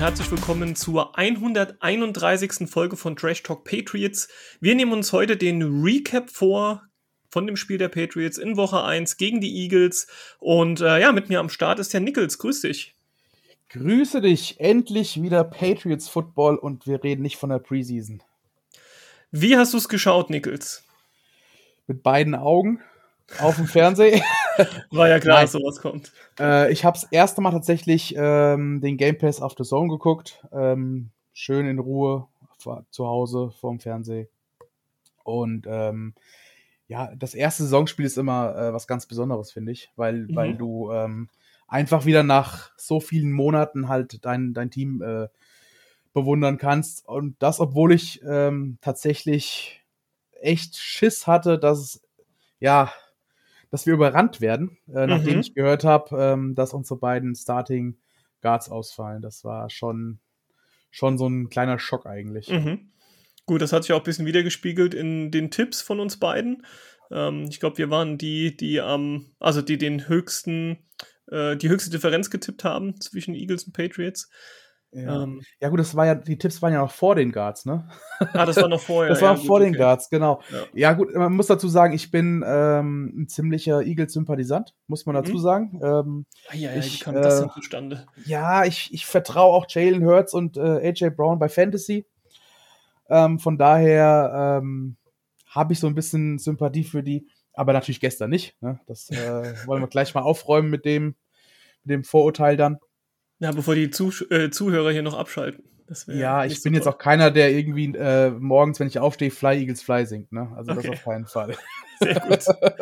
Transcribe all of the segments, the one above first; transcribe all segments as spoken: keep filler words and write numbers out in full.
herzlich willkommen zur hunderteinunddreißigsten Folge von Trash Talk Patriots. Wir nehmen uns heute den Recap vor von dem Spiel der Patriots in Woche eins gegen die Eagles. Und äh, ja, mit mir am Start ist der Nichols. Grüß dich. Grüße dich. Endlich wieder Patriots Football und wir reden nicht von der Preseason. Wie hast du es geschaut, Nichols? Mit beiden Augen auf dem Fernseher. War ja klar, dass sowas kommt. Äh, ich habe das erste Mal tatsächlich ähm, den Game Pass auf The Zone geguckt. Ähm, schön in Ruhe zu Hause vorm Fernseher. Und ähm, ja, das erste Saisonspiel ist immer äh, was ganz Besonderes, finde ich, weil, mhm. weil du ähm, einfach wieder nach so vielen Monaten halt dein, dein Team äh, bewundern kannst. Und das, obwohl ich ähm, tatsächlich echt Schiss hatte, dass es, ja, dass wir überrannt werden, äh, mhm. nachdem ich gehört habe, ähm, dass unsere beiden Starting Guards ausfallen. Das war schon, schon so ein kleiner Schock eigentlich. Mhm. Gut, das hat sich auch ein bisschen wiedergespiegelt in den Tipps von uns beiden. Ähm, ich glaube, wir waren die, die am, ähm, also die den höchsten, äh, die höchste Differenz getippt haben zwischen Eagles und Patriots. Ja. Ähm, ja gut, das war ja, die Tipps waren ja noch vor den Guards, ne? Ah, das war noch vorher. Das war ja, noch vor gut, den okay. Guards, genau. Ja. ja gut, man muss dazu sagen, ich bin ähm, ein ziemlicher Eagles-Sympathisant, muss man dazu mhm. sagen. Ähm, ah, ja, ja, ich, wie kam das denn zustande? Ja, ich, ich vertraue auch Jalen Hurts und äh, A J Brown bei Fantasy. Ähm, von daher ähm, habe ich so ein bisschen Sympathie für die, aber natürlich gestern nicht. Ne? Das äh, wollen wir gleich mal aufräumen mit dem, mit dem Vorurteil dann. Ja, bevor die Zuh- äh, Zuhörer hier noch abschalten. Das ja, ich bin so jetzt auch keiner, der irgendwie äh, morgens, wenn ich aufstehe, Fly Eagles Fly singt. Ne? Also okay. Das auf keinen Fall. Sehr gut.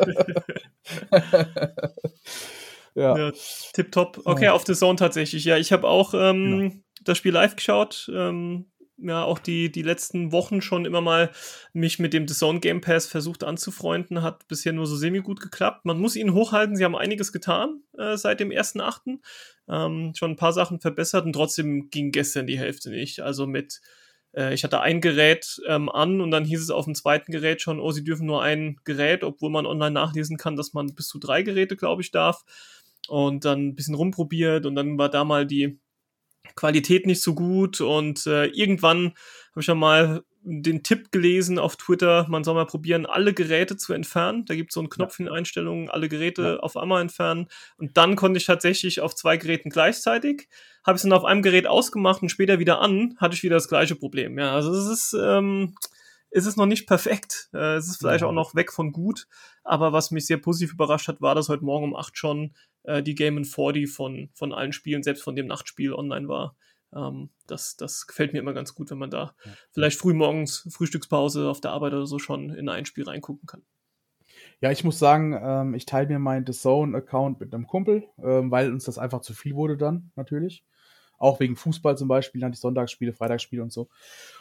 ja. ja, tipptopp. Okay, auf The Zone tatsächlich. Ja, ich habe auch ähm, ja. das Spiel live geschaut. Ähm, ja, auch die, die letzten Wochen schon immer mal mich mit dem The Zone Game Pass versucht anzufreunden. Hat bisher nur so semi-gut geklappt. Man muss ihn hochhalten. Sie haben einiges getan äh, seit dem ersten achten Ähm, schon ein paar Sachen verbessert und trotzdem ging gestern die Hälfte nicht. Also mit, äh, ich hatte ein Gerät ähm, an und dann hieß es auf dem zweiten Gerät schon, oh, sie dürfen nur ein Gerät, obwohl man online nachlesen kann, dass man bis zu drei Geräte, glaube ich, darf. Und dann ein bisschen rumprobiert und dann war da mal die Qualität nicht so gut und äh, irgendwann habe ich dann mal den Tipp gelesen auf Twitter, man soll mal probieren, alle Geräte zu entfernen. Da gibt es so einen Knopf ja. in Einstellungen, alle Geräte ja. auf einmal entfernen. Und dann konnte ich tatsächlich auf zwei Geräten gleichzeitig, habe ich es dann auf einem Gerät ausgemacht und später wieder an, hatte ich wieder das gleiche Problem. Ja, also es ist, ähm, es ist noch nicht perfekt. Äh, es ist vielleicht ja. auch noch weg von gut. Aber was mich sehr positiv überrascht hat, war, dass heute Morgen um acht schon äh, die Game in vierzig von, von allen Spielen, selbst von dem Nachtspiel online war. Ähm, das, das gefällt mir immer ganz gut, wenn man da ja. vielleicht früh morgens, Frühstückspause auf der Arbeit oder so schon in ein Spiel reingucken kann. Ja, ich muss sagen, ähm, ich teile mir meinen The Zone-Account mit einem Kumpel, ähm, weil uns das einfach zu viel wurde dann, natürlich. Auch wegen Fußball zum Beispiel, dann die Sonntagsspiele, Freitagsspiele und so.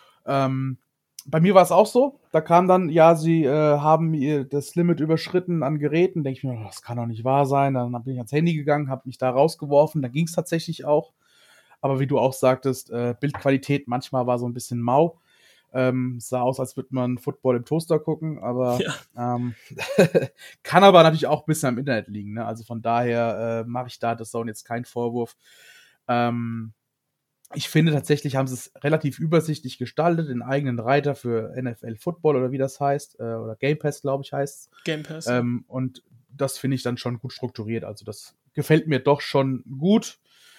Ähm, bei mir war es auch so, da kam dann, ja, sie äh, haben ihr das Limit überschritten an Geräten, denke ich mir, das kann doch nicht wahr sein, dann bin ich ans Handy gegangen, habe mich da rausgeworfen, da ging es tatsächlich auch. Aber wie du auch sagtest, äh, Bildqualität manchmal war so ein bisschen mau. Ähm, sah aus, als würde man Football im Toaster gucken, aber ja. ähm, kann aber natürlich auch ein bisschen am Internet liegen. Ne? Also von daher äh, mache ich da das Zone jetzt keinen Vorwurf. Ähm, ich finde tatsächlich, haben sie es relativ übersichtlich gestaltet, den eigenen Reiter für N F L Football oder wie das heißt, äh, oder Game Pass, glaube ich, heißt es. Game Pass. Ähm, und das finde ich dann schon gut strukturiert. Also das gefällt mir doch schon gut.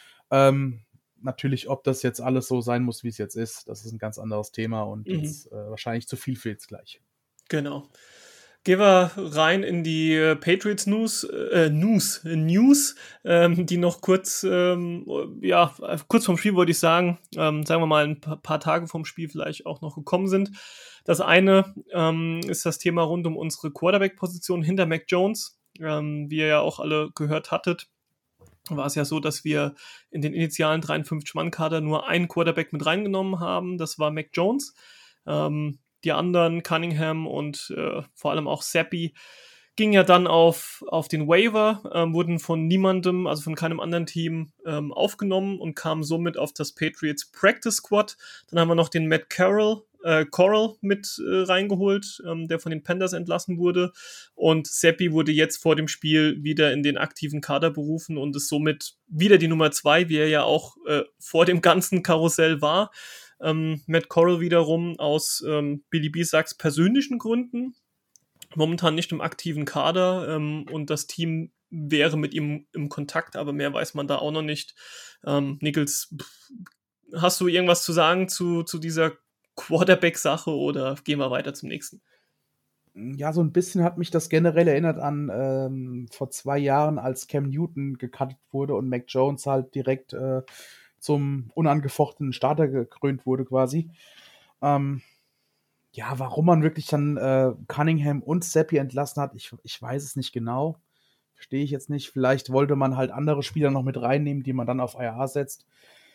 Ähm, Natürlich, ob das jetzt alles so sein muss, wie es jetzt ist, das ist ein ganz anderes Thema und mhm. jetzt äh, wahrscheinlich zu viel für jetzt gleich. Genau. Gehen wir rein in die äh, Patriots News, äh, News, News, ähm, die noch kurz, ähm, ja, kurz vorm Spiel wollte ich sagen, ähm, sagen wir mal ein paar, paar Tage vorm Spiel vielleicht auch noch gekommen sind. Das eine ähm, ist das Thema rund um unsere Quarterback-Position hinter Mac Jones, ähm, wie ihr ja auch alle gehört hattet. War es ja so, dass wir in den initialen dreiundfünfzig-Mann-Kader nur einen Quarterback mit reingenommen haben. Das war Mac Jones. Ähm, die anderen, Cunningham und äh, vor allem auch Zappi, gingen ja dann auf, auf den Waiver, ähm, wurden von niemandem, also von keinem anderen Team ähm, aufgenommen und kamen somit auf das Patriots Practice Squad. Dann haben wir noch den Matt Carroll äh, Corral mit äh, reingeholt, ähm, der von den Panthers entlassen wurde. Und Seppi wurde jetzt vor dem Spiel wieder in den aktiven Kader berufen und ist somit wieder die Nummer zwei, wie er ja auch äh, vor dem ganzen Karussell war. Ähm, Matt Corral wiederum aus ähm, Billy Bisacks persönlichen Gründen momentan nicht im aktiven Kader ähm, und das Team wäre mit ihm im Kontakt, aber mehr weiß man da auch noch nicht. Ähm, Nichols, pff, hast du irgendwas zu sagen zu, zu dieser Quarterback-Sache oder gehen wir weiter zum nächsten? Ja, so ein bisschen hat mich das generell erinnert an ähm, vor zwei Jahren, als Cam Newton gecuttet wurde und Mac Jones halt direkt äh, zum unangefochtenen Starter gekrönt wurde quasi. Ähm, ja, warum man wirklich dann äh, Cunningham und Seppi entlassen hat, ich, ich weiß es nicht genau. Verstehe ich jetzt nicht. Vielleicht wollte man halt andere Spieler noch mit reinnehmen, die man dann auf I R setzt.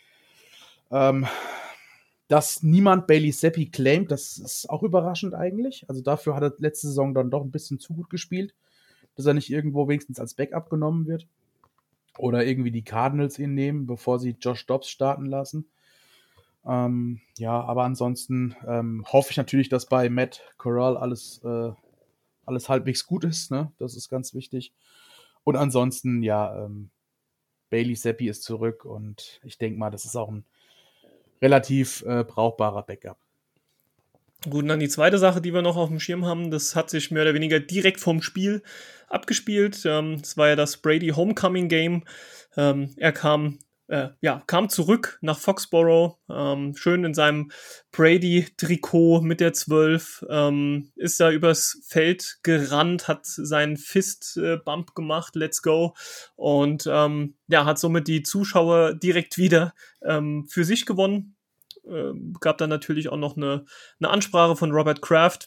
Ähm, dass niemand Bailey Seppi claimt, das ist auch überraschend eigentlich. Also dafür hat er letzte Saison dann doch ein bisschen zu gut gespielt, dass er nicht irgendwo wenigstens als Backup genommen wird. Oder irgendwie die Cardinals ihn nehmen, bevor sie Josh Dobbs starten lassen. Ähm, ja, aber ansonsten ähm, hoffe ich natürlich, dass bei Matt Corral alles, äh, alles halbwegs gut ist. Ne? Das ist ganz wichtig. Und ansonsten, ja, ähm, Bailey Seppi ist zurück und ich denke mal, das ist auch ein relativ äh, brauchbarer Backup. Gut, und dann die zweite Sache, die wir noch auf dem Schirm haben, das hat sich mehr oder weniger direkt vom Spiel abgespielt. Ähm, das war ja das Brady Homecoming Game. Ähm, er kam, äh, ja, kam zurück nach Foxborough, ähm, schön in seinem Brady-Trikot mit der zwölf, ähm, ist da übers Feld gerannt, hat seinen Fist-Bump äh, gemacht, let's go, und ähm, ja, hat somit die Zuschauer direkt wieder ähm, für sich gewonnen. Äh, gab dann natürlich auch noch eine, eine Ansprache von Robert Kraft.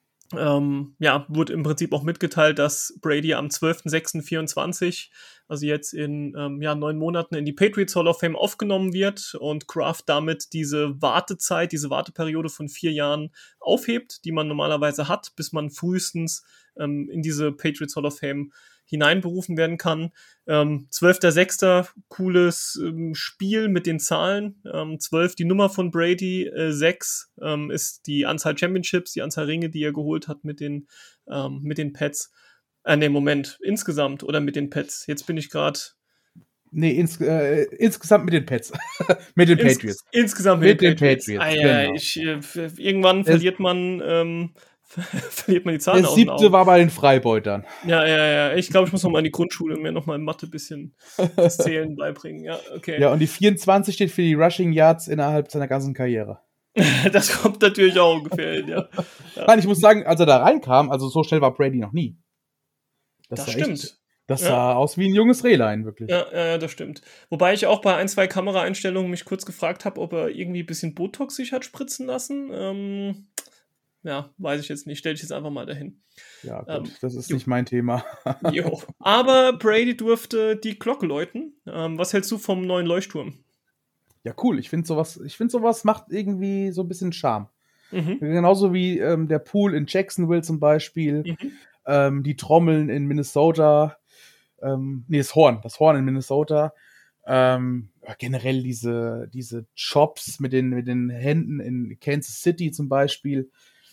Ähm, ja, wurde im Prinzip auch mitgeteilt, dass Brady am zwölfter sechster vierundzwanzig, also jetzt in ähm, ja, neun Monaten, in die Patriots Hall of Fame aufgenommen wird und Kraft damit diese Wartezeit, diese Warteperiode von vier Jahren aufhebt, die man normalerweise hat, bis man frühestens ähm, in diese Patriots Hall of Fame hineinberufen werden kann. Ähm, zwölfter sechster cooles ähm, Spiel mit den Zahlen. Ähm, zwölf die Nummer von Brady, äh, sechs ähm, ist die Anzahl Championships, die Anzahl Ringe, die er geholt hat mit den, ähm, mit den Pets. Äh, ne, Moment, insgesamt oder mit den Pets? Jetzt bin ich gerade... Nee, ins, äh, insgesamt mit den Pets. mit den Ins, Patriots. Insgesamt mit, mit den Patriots. Patriots ah, genau. ja, ich, äh, irgendwann das verliert man... Ähm, verliert man die Zahlen Der aus den siebte Augen. war bei den Freibeutern. Ja, ja, ja. Ich glaube, ich muss noch mal in die Grundschule und mir noch mal in Mathe ein bisschen das Zählen beibringen. Ja, okay. Ja, und die vierundzwanzig steht für die Rushing Yards innerhalb seiner ganzen Karriere. Das kommt natürlich auch ungefähr hin, ja. ja. Nein, ich muss sagen, als er da reinkam, also so schnell war Brady noch nie. Das, das stimmt. Echt, das ja. sah aus wie ein junges Rehlein, wirklich. Ja, ja, das stimmt. Wobei ich auch bei ein, zwei Kameraeinstellungen mich kurz gefragt habe, ob er irgendwie ein bisschen Botox sich hat spritzen lassen. Ähm, ja, weiß ich jetzt nicht. Stell ich jetzt einfach mal dahin. Ja, gut, ähm, das ist jo. nicht mein Thema. Jo. Aber Brady durfte die Glocke läuten. Ähm, was hältst du vom neuen Leuchtturm? Ja, cool. Ich finde sowas, ich finde sowas macht irgendwie so ein bisschen Charme. Mhm. Genauso wie ähm, der Pool in Jacksonville zum Beispiel, mhm. ähm, die Trommeln in Minnesota, ähm, nee, das Horn, das Horn in Minnesota, ähm, generell diese, diese Chops mit den, mit den Händen in Kansas City zum Beispiel.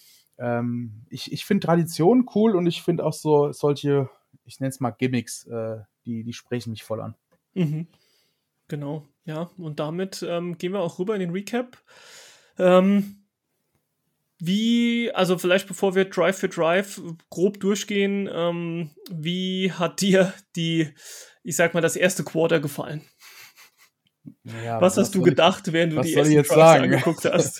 Ähm, ich ich finde Tradition cool und ich finde auch so solche, ich nenne es mal Gimmicks, äh, die, die sprechen mich voll an. Mhm. Genau, ja. Und damit ähm, gehen wir auch rüber in den Recap. Ähm, wie, also vielleicht bevor wir Drive für Drive grob durchgehen, ähm, wie hat dir die, ich sag mal, das erste Quarter gefallen? Ja, was, was hast du gedacht, ich, während du die ersten Drives angeguckt hast?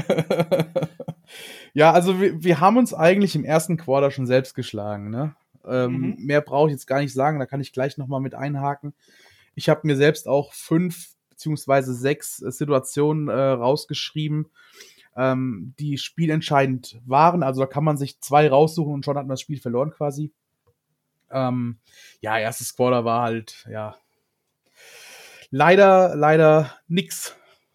Ja, also wir, wir haben uns eigentlich im ersten Quarter schon selbst geschlagen. Ne? Ähm, mhm. Mehr brauche ich jetzt gar nicht sagen, da kann ich gleich nochmal mit einhaken. Ich habe mir selbst auch fünf beziehungsweise sechs äh, Situationen äh, rausgeschrieben, ähm, die spielentscheidend waren. Also da kann man sich zwei raussuchen und schon hat man das Spiel verloren quasi. Ähm, ja, erstes Quarter war halt, ja, leider, leider nix.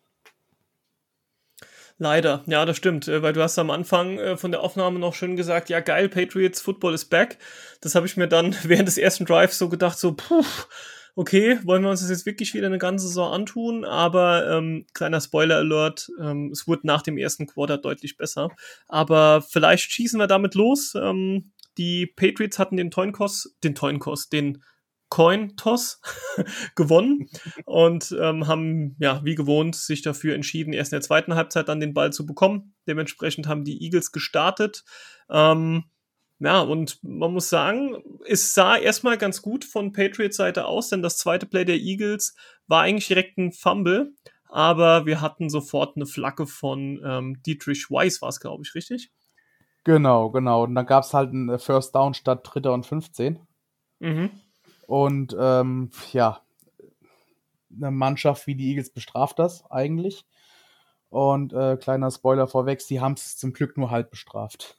Leider, ja, das stimmt, weil du hast am Anfang äh, von der Aufnahme noch schön gesagt, ja geil, Patriots, Football is back. Das habe ich mir dann während des ersten Drives so gedacht, so puh, okay, wollen wir uns das jetzt wirklich wieder eine ganze Saison antun? Aber ähm, kleiner Spoiler-Alert, ähm, es wurde nach dem ersten Quarter deutlich besser. Aber vielleicht schießen wir damit los. Ähm, die Patriots hatten den Coin-Toss, den Coin-Toss, den Coin-Toss gewonnen und ähm, haben, ja, wie gewohnt, sich dafür entschieden, erst in der zweiten Halbzeit dann den Ball zu bekommen. Dementsprechend haben die Eagles gestartet. Ähm, ja, und man muss sagen, es sah erstmal ganz gut von Patriots Seite aus, denn das zweite Play der Eagles war eigentlich direkt ein Fumble, aber wir hatten sofort eine Flagge von ähm, Dietrich Weiss, war es, glaube ich, richtig? Genau, genau. Und dann gab es halt einen First Down statt Dritter und fünfzehn. Mhm. Und ähm, ja, eine Mannschaft wie die Eagles bestraft das eigentlich. Und äh, kleiner Spoiler vorweg, sie haben es zum Glück nur halb bestraft.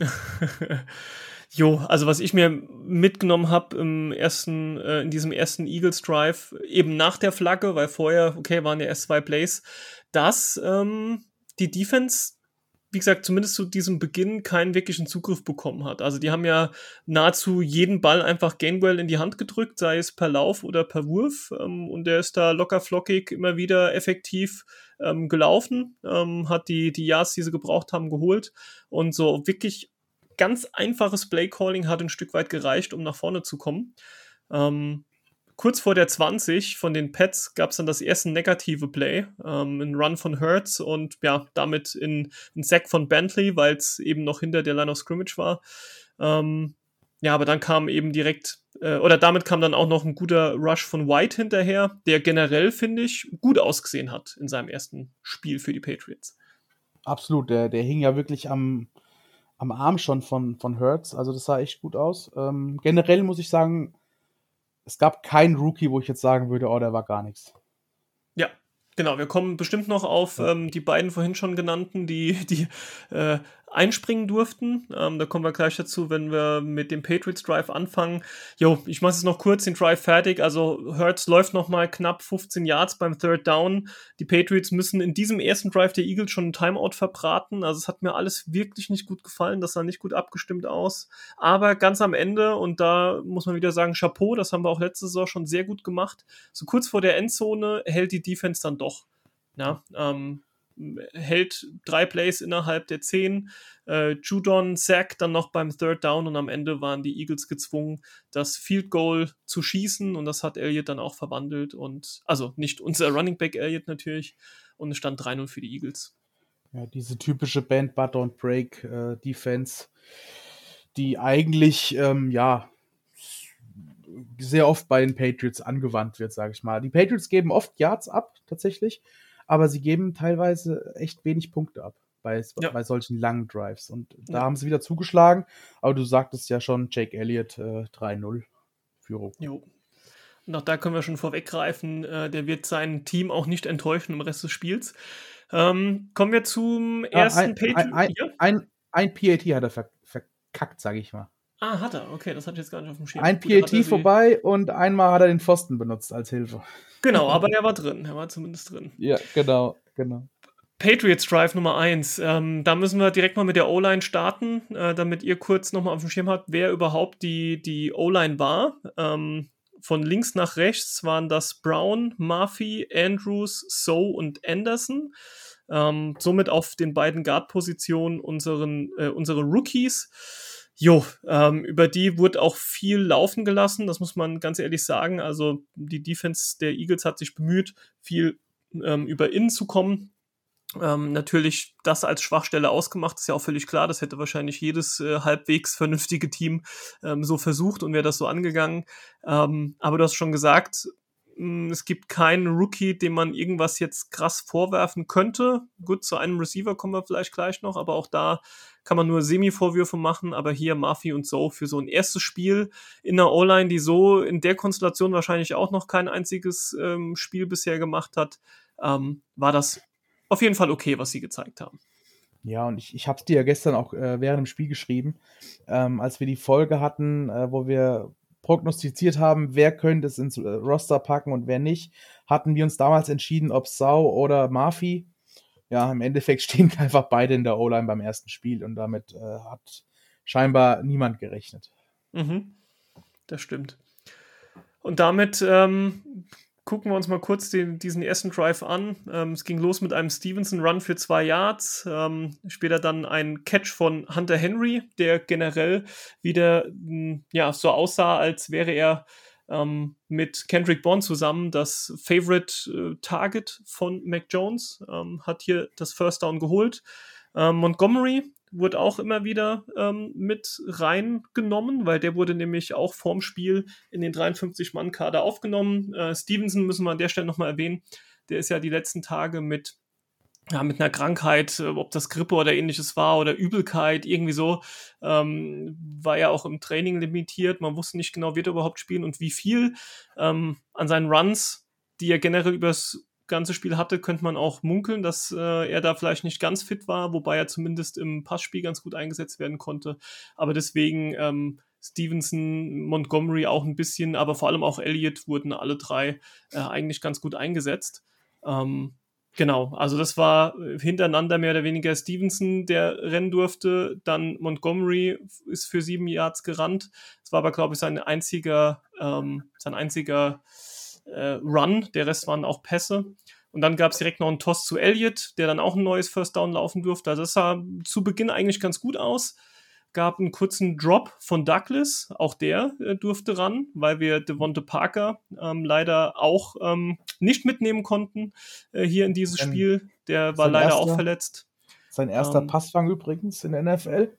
Jo, also was ich mir mitgenommen habe im ersten, äh, in diesem ersten Eagles Drive, eben nach der Flagge, weil vorher, okay, waren ja erst zwei Plays, dass ähm, die Defense, wie gesagt, zumindest zu diesem Beginn keinen wirklichen Zugriff bekommen hat. Also die haben ja nahezu jeden Ball einfach Gainwell in die Hand gedrückt, sei es per Lauf oder per Wurf. Ähm, und der ist da locker flockig immer wieder effektiv ähm, gelaufen, ähm, hat die, die Yards, die sie gebraucht haben, geholt. Und so wirklich ganz einfaches Play-Calling hat ein Stück weit gereicht, um nach vorne zu kommen. Ähm, Kurz vor der zwanzig von den Pets gab es dann das erste negative Play, ähm, ein Run von Hurts und ja, damit in ein Sack von Bentley, weil es eben noch hinter der Line of Scrimmage war. Ähm, ja, aber dann kam eben direkt, äh, oder damit kam dann auch noch ein guter Rush von White hinterher, der generell, finde ich, gut ausgesehen hat in seinem ersten Spiel für die Patriots. Absolut, der, der hing ja wirklich am, am Arm schon von, von Hurts, also das sah echt gut aus. Ähm, generell muss ich sagen, es gab keinen Rookie, wo ich jetzt sagen würde, oh, der war gar nichts. Ja, genau. Wir kommen bestimmt noch auf Ja. ähm, die beiden vorhin schon genannten, die, die äh, einspringen durften. Ähm, da kommen wir gleich dazu, wenn wir mit dem Patriots Drive anfangen. Jo, ich mache jetzt noch kurz den Drive fertig. Also Hurts läuft noch mal knapp fünfzehn Yards beim Third Down. Die Patriots müssen in diesem ersten Drive der Eagles schon einen Timeout verbraten. Also es hat mir alles wirklich nicht gut gefallen. Das sah nicht gut abgestimmt aus. Aber ganz am Ende, und da muss man wieder sagen, Chapeau, das haben wir auch letzte Saison schon sehr gut gemacht. So kurz vor der Endzone hält die Defense dann doch. Ja, ähm, hält drei Plays innerhalb der zehn. Äh, Judon, Sack dann noch beim Third Down und am Ende waren die Eagles gezwungen, das Field Goal zu schießen und das hat Elliott dann auch verwandelt und, also nicht unser Running Back Elliott natürlich, und es stand drei null für die Eagles. Ja, diese typische Band, But Don't Break äh, Defense, die eigentlich, ähm, ja, sehr oft bei den Patriots angewandt wird, sage ich mal. Die Patriots geben oft Yards ab, tatsächlich, aber sie geben teilweise echt wenig Punkte ab bei, Ja. bei solchen langen Drives. Und da Ja. haben sie wieder zugeschlagen, aber du sagtest ja schon, Jake Elliott äh, drei null Führung. Jo. Und auch da können wir schon vorweggreifen, äh, der wird sein Team auch nicht enttäuschen im Rest des Spiels. Ähm, kommen wir zum ersten Ah, ein, Patriot. ein, Ja? ein, ein P A T hat er ver verkackt, sage ich mal. Ah, hat er. Okay, das hatte ich jetzt gar nicht auf dem Schirm. Ein Gut, P A hat er T sie- vorbei und einmal hat er den Pfosten benutzt als Hilfe. Genau, aber er war drin. Er war zumindest drin. Ja, genau, genau. Patriots Drive Nummer eins. Ähm, da müssen wir direkt mal mit der O-Line starten, äh, damit ihr kurz nochmal auf dem Schirm habt, wer überhaupt die, die O-Line war. Ähm, von links nach rechts waren das Brown, Murphy, Andrews, So und Anderson. Ähm, somit auf den beiden Guard-Positionen unseren, äh, unsere Rookies. Jo, ähm, über die wurde auch viel laufen gelassen, das muss man ganz ehrlich sagen. Also die Defense der Eagles hat sich bemüht, viel ähm, über innen zu kommen. Ähm, natürlich das als Schwachstelle ausgemacht, ist ja auch völlig klar. Das hätte wahrscheinlich jedes äh, halbwegs vernünftige Team ähm, so versucht und wäre das so angegangen. Ähm, aber du hast schon gesagt, mh, es gibt keinen Rookie, dem man irgendwas jetzt krass vorwerfen könnte. Gut, zu einem Receiver kommen wir vielleicht gleich noch, aber auch da kann man nur Semi-Vorwürfe machen. Aber hier Murphy und So für so ein erstes Spiel in der O-Line, die so in der Konstellation wahrscheinlich auch noch kein einziges ähm, Spiel bisher gemacht hat, ähm, war das auf jeden Fall okay, was sie gezeigt haben. Ja, und ich, ich habe es dir ja gestern auch äh, während dem Spiel geschrieben, ähm, als wir die Folge hatten, äh, wo wir prognostiziert haben, wer könnte es ins äh, Roster packen und wer nicht, hatten wir uns damals entschieden, ob Sau oder Murphy. Ja, im Endeffekt stehen einfach beide in der O-Line beim ersten Spiel und damit äh, hat scheinbar niemand gerechnet. Mhm, das stimmt. Und damit ähm, gucken wir uns mal kurz den, diesen ersten Drive an. Ähm, es ging los mit einem Stevenson-Run für zwei Yards. Ähm, später dann ein Catch von Hunter Henry, der generell wieder mh, ja, so aussah, als wäre er ähm, mit Kendrick Bourne zusammen das Favorite äh, Target von Mac Jones. Ähm, hat hier das First Down geholt. Ähm, Montgomery wurde auch immer wieder ähm, mit reingenommen, weil der wurde nämlich auch vorm Spiel in den dreiundfünfzig-Mann-Kader aufgenommen. Äh, Stevenson müssen wir an der Stelle nochmal erwähnen. Der ist ja die letzten Tage mit, ja, mit einer Krankheit, äh, ob das Grippe oder ähnliches war oder Übelkeit, irgendwie so, ähm, war ja auch im Training limitiert. Man wusste nicht genau, wird er überhaupt spielen und wie viel. Ähm, an seinen Runs, die er generell übers ganze Spiel hatte, könnte man auch munkeln, dass äh, er da vielleicht nicht ganz fit war, wobei er zumindest im Passspiel ganz gut eingesetzt werden konnte. Aber deswegen ähm, Stevenson, Montgomery auch ein bisschen, aber vor allem auch Elliott wurden alle drei äh, eigentlich ganz gut eingesetzt. Ähm, genau, also das war hintereinander mehr oder weniger Stevenson, der rennen durfte. Dann Montgomery ist für sieben Yards gerannt. Das war aber, glaube ich, sein einziger, ähm, sein einziger äh, Run, der Rest waren auch Pässe. Und dann gab es direkt noch einen Toss zu Elliott, der dann auch ein neues First Down laufen durfte. Also das sah zu Beginn eigentlich ganz gut aus. Gab einen kurzen Drop von Douglas, auch der äh, durfte ran, weil wir Devonta Parker ähm, leider auch ähm, nicht mitnehmen konnten äh, hier in dieses Sein, Spiel. Der war leider erster, auch verletzt. Sein erster ähm, Passfang übrigens in der N F L.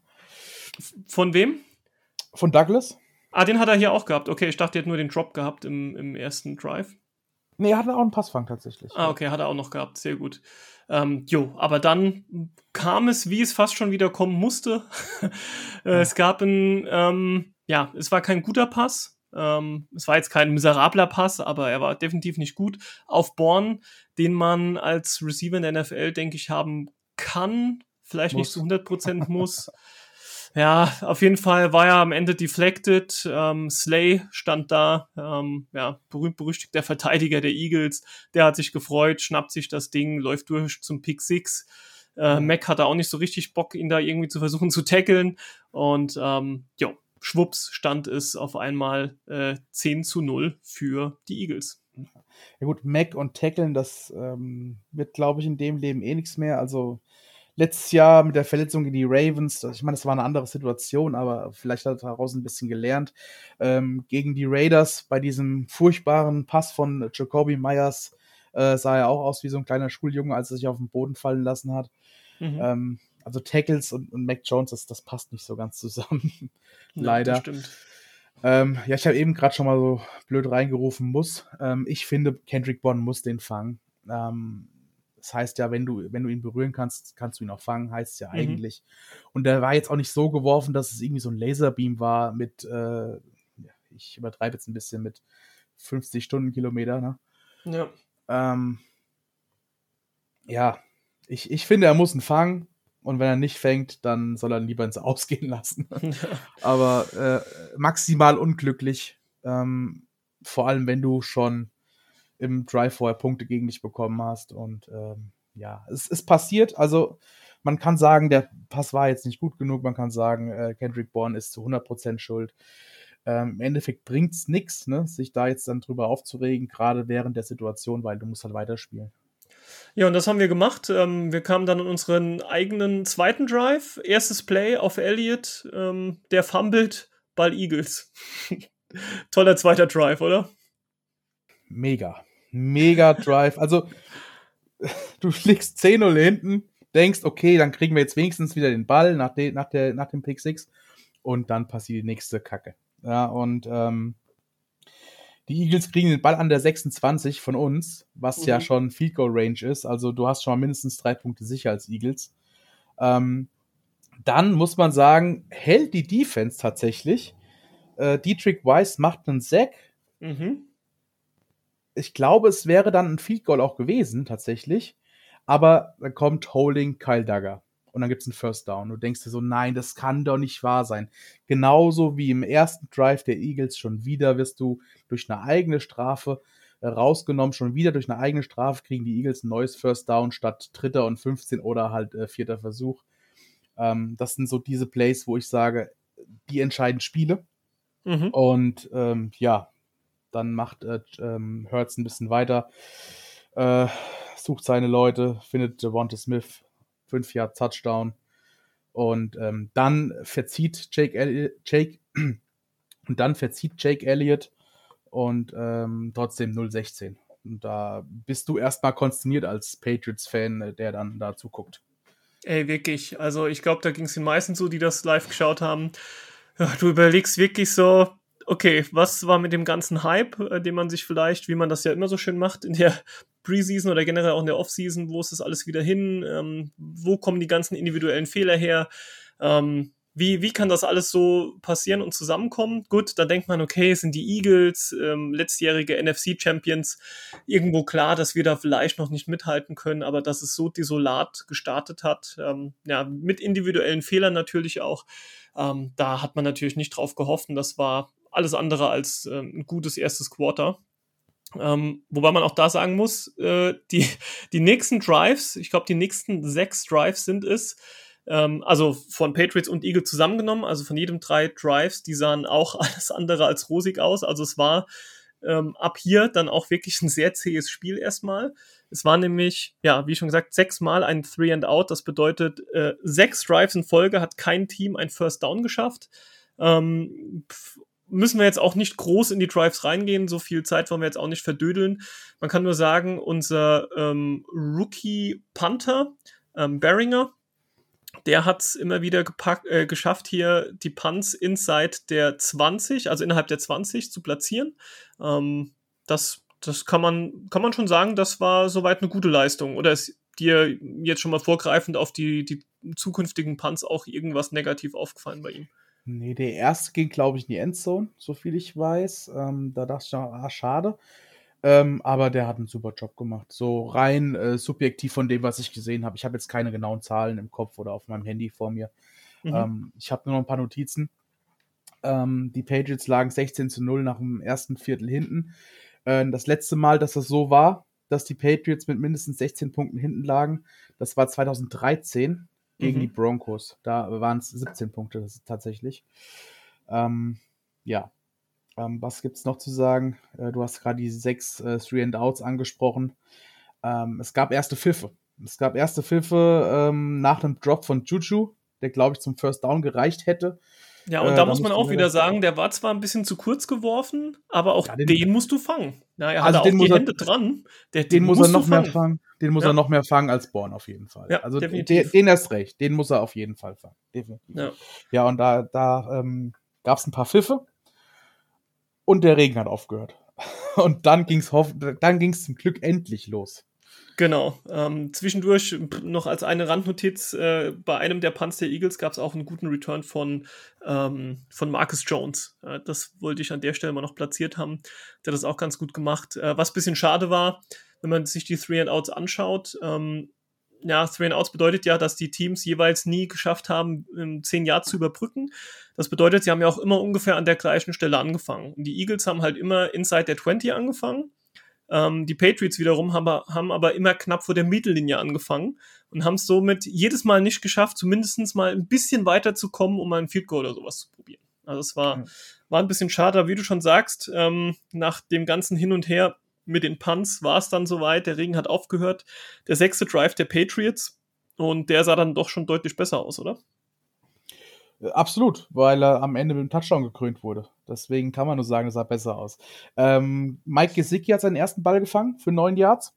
Von wem? Von Douglas. Ah, den hat er hier auch gehabt. Okay, ich dachte, er hat nur den Drop gehabt im, im ersten Drive. Nee, er hatte auch einen Passfang tatsächlich. Ah, okay, hat er auch noch gehabt. Sehr gut. Ähm, jo, aber dann kam es, wie es fast schon wieder kommen musste. äh, ja. Es gab ein, ähm, ja, es war kein guter Pass. Ähm, es war jetzt kein miserabler Pass, aber er war definitiv nicht gut. Auf Bourne, den man als Receiver in der N F L, denke ich, haben kann. Vielleicht muss. Nicht zu hundert Prozent muss. Ja, auf jeden Fall war er am Ende deflected. Ähm, Slay stand da, ähm, ja, berühmt-berüchtigter Verteidiger der Eagles. Der hat sich gefreut, schnappt sich das Ding, läuft durch zum Pick Six. Äh, mhm. Mac hatte auch nicht so richtig Bock, ihn da irgendwie zu versuchen zu tackeln. Und ähm, jo, schwupps stand es auf einmal äh, zehn zu null für die Eagles. Ja gut, Mac und Tackeln, das ähm, wird, glaube ich, in dem Leben eh nichts mehr. Also letztes Jahr mit der Verletzung gegen die Ravens, ich meine, das war eine andere Situation, aber vielleicht hat er daraus ein bisschen gelernt. Ähm, gegen die Raiders bei diesem furchtbaren Pass von Jacoby Myers äh, sah er auch aus wie so ein kleiner Schuljunge, als er sich auf den Boden fallen lassen hat. Mhm. Ähm, also Tackles und, und Mac Jones, das, das passt nicht so ganz zusammen. Ja, leider. Das stimmt. Ähm, ja, ich habe eben gerade schon mal so blöd reingerufen, muss. Ähm, ich finde, Kendrick Bourne muss den fangen. Ähm, Das heißt ja, wenn du, wenn du ihn berühren kannst, kannst du ihn auch fangen, heißt es ja mhm. eigentlich. Und der war jetzt auch nicht so geworfen, dass es irgendwie so ein Laserbeam war mit, äh, ich übertreibe jetzt ein bisschen, mit fünfzig Stundenkilometer. Ne? Ja. Ähm, ja, ich, ich finde, er muss ihn fangen. Und wenn er nicht fängt, dann soll er ihn lieber ins Ausgehen lassen. Ja. Aber äh, maximal unglücklich. Ähm, vor allem, wenn du schon im Drive vorher Punkte gegen dich bekommen hast. Und ähm, ja, es ist passiert. Also man kann sagen, der Pass war jetzt nicht gut genug. Man kann sagen, äh, Kendrick Bourne ist zu hundert Prozent schuld. Ähm, Im Endeffekt bringt es nichts, ne, sich da jetzt dann drüber aufzuregen, gerade während der Situation, weil du musst halt weiterspielen. Ja, und das haben wir gemacht. Ähm, wir kamen dann in unseren eigenen zweiten Drive. Erstes Play auf Elliott. Ähm, der fummelt, Ball Eagles. Toller zweiter Drive, oder? Mega. Mega Drive. Also, du liegst zehn null hinten, denkst, okay, dann kriegen wir jetzt wenigstens wieder den Ball nach, de, nach, der, nach dem Pick Six und dann passiert die nächste Kacke. Ja, und ähm, die Eagles kriegen den Ball an der sechsundzwanzig von uns, was mhm. ja schon Field Goal Range ist. Also, du hast schon mal mindestens drei Punkte sicher als Eagles. Ähm, dann muss man sagen, hält die Defense tatsächlich. Äh, Dietrich Weiss macht einen Sack. Mhm. Ich glaube, es wäre dann ein Field Goal auch gewesen, tatsächlich. Aber dann kommt Holding Kyle Duggar. Und dann gibt es einen First Down. Du denkst dir so, nein, das kann doch nicht wahr sein. Genauso wie im ersten Drive der Eagles, schon wieder wirst du durch eine eigene Strafe äh, rausgenommen. Schon wieder durch eine eigene Strafe kriegen die Eagles ein neues First Down statt dritter und fünfzehn oder halt äh, vierter Versuch. Ähm, das sind so diese Plays, wo ich sage, die entscheiden Spiele. Mhm. Und ähm, ja, Dann macht äh, ähm, Hurts ein bisschen weiter, äh, sucht seine Leute, findet Devonta Smith, fünf Yard Touchdown. Und ähm, dann verzieht Jake, Elliott, Jake und dann verzieht Jake Elliott und ähm, trotzdem null sechzehn. Und da bist du erstmal konsterniert als Patriots-Fan, der dann da zuguckt. Ey, wirklich. Also ich glaube, da ging es den meisten so, die das live geschaut haben. Ja, du überlegst wirklich so, okay, was war mit dem ganzen Hype, äh, den man sich vielleicht, wie man das ja immer so schön macht, in der Preseason oder generell auch in der Offseason, wo ist das alles wieder hin? Ähm, wo kommen die ganzen individuellen Fehler her? Ähm, wie, wie kann das alles so passieren und zusammenkommen? Gut, da denkt man, okay, es sind die Eagles, ähm, letztjährige N F C-Champions, irgendwo klar, dass wir da vielleicht noch nicht mithalten können, aber dass es so desolat gestartet hat, ähm, ja, mit individuellen Fehlern natürlich auch, ähm, da hat man natürlich nicht drauf gehofft und das war alles andere als ähm, ein gutes erstes Quarter. Ähm, wobei man auch da sagen muss, äh, die, die nächsten Drives, ich glaube, die nächsten sechs Drives sind es, ähm, also von Patriots und Eagles zusammengenommen, also von jedem drei Drives, die sahen auch alles andere als rosig aus. Also es war ähm, ab hier dann auch wirklich ein sehr zähes Spiel erstmal. Es war nämlich, ja, wie schon gesagt, sechsmal ein Three and Out. Das bedeutet, äh, sechs Drives in Folge hat kein Team ein First Down geschafft. Ähm, pf, müssen wir jetzt auch nicht groß in die Drives reingehen, so viel Zeit wollen wir jetzt auch nicht verdödeln. Man kann nur sagen, unser ähm, Rookie-Punter, ähm, Beringer, der hat es immer wieder gepackt, äh, geschafft, hier die Punts inside der zwanzig, also innerhalb der zwanzig zu platzieren. Ähm, das das kann man, kann man schon sagen, das war soweit eine gute Leistung. Oder ist dir jetzt schon mal vorgreifend auf die, die zukünftigen Punts auch irgendwas negativ aufgefallen bei ihm? Nee, der erste ging, glaube ich, in die Endzone, so viel ich weiß. Ähm, da dachte ich, ah, schade. Ähm, aber der hat einen super Job gemacht. So rein äh, subjektiv von dem, was ich gesehen habe. Ich habe jetzt keine genauen Zahlen im Kopf oder auf meinem Handy vor mir. Mhm. Ähm, ich habe nur noch ein paar Notizen. Ähm, die Patriots lagen sechzehn zu null nach dem ersten Viertel hinten. Äh, das letzte Mal, dass das so war, dass die Patriots mit mindestens sechzehn Punkten hinten lagen, das war zwanzig dreizehn gegen mhm. die Broncos. Da waren es siebzehn Punkte, das ist tatsächlich. Ähm, ja. Ähm, was gibt es noch zu sagen? Äh, du hast gerade die sechs äh, Three-and-Outs angesprochen. Ähm, es gab erste Pfiffe. Es gab erste Pfiffe ähm, nach einem Drop von Juju, der, glaube ich, zum First Down gereicht hätte. Ja, und äh, da, da muss man auch wieder sagen, der war zwar ein bisschen zu kurz geworfen, aber auch ja, den, den musst du fangen. Na, er also hatte auch die er, Hände dran. Der, den, den muss er noch mehr fangen. Den muss ja. er noch mehr fangen als Bourne auf jeden Fall. Ja, also definitiv. Den, den erst recht. Den muss er auf jeden Fall fangen. Definitiv. Ja, ja und da, da ähm, gab es ein paar Pfiffe. Und der Regen hat aufgehört. Und dann ging es dann ging's zum Glück endlich los. Genau. Ähm, zwischendurch noch als eine Randnotiz, äh, bei einem der Punts der Eagles gab es auch einen guten Return von, ähm, von Marcus Jones. Äh, das wollte ich an der Stelle mal noch platziert haben. Der hat das auch ganz gut gemacht. Äh, was ein bisschen schade war, wenn man sich die Three-and-Outs anschaut, ähm, ja, Three-and-Outs bedeutet ja, dass die Teams jeweils nie geschafft haben, zehn Yards zu überbrücken. Das bedeutet, sie haben ja auch immer ungefähr an der gleichen Stelle angefangen. Und die Eagles haben halt immer inside der zwanzig angefangen. Ähm, die Patriots wiederum haben, haben aber immer knapp vor der Mittellinie angefangen und haben es somit jedes Mal nicht geschafft, zumindest mal ein bisschen weiter zu kommen, um mal ein Field Goal oder sowas zu probieren. Also es war, mhm. war ein bisschen schade, wie du schon sagst, ähm, nach dem ganzen Hin und Her mit den Punts war es dann soweit, der Regen hat aufgehört, der sechste Drive der Patriots und der sah dann doch schon deutlich besser aus, oder? Absolut, weil er am Ende mit einem Touchdown gekrönt wurde. Deswegen kann man nur sagen, es sah besser aus. Ähm, Mike Gesicki hat seinen ersten Ball gefangen für neun Yards.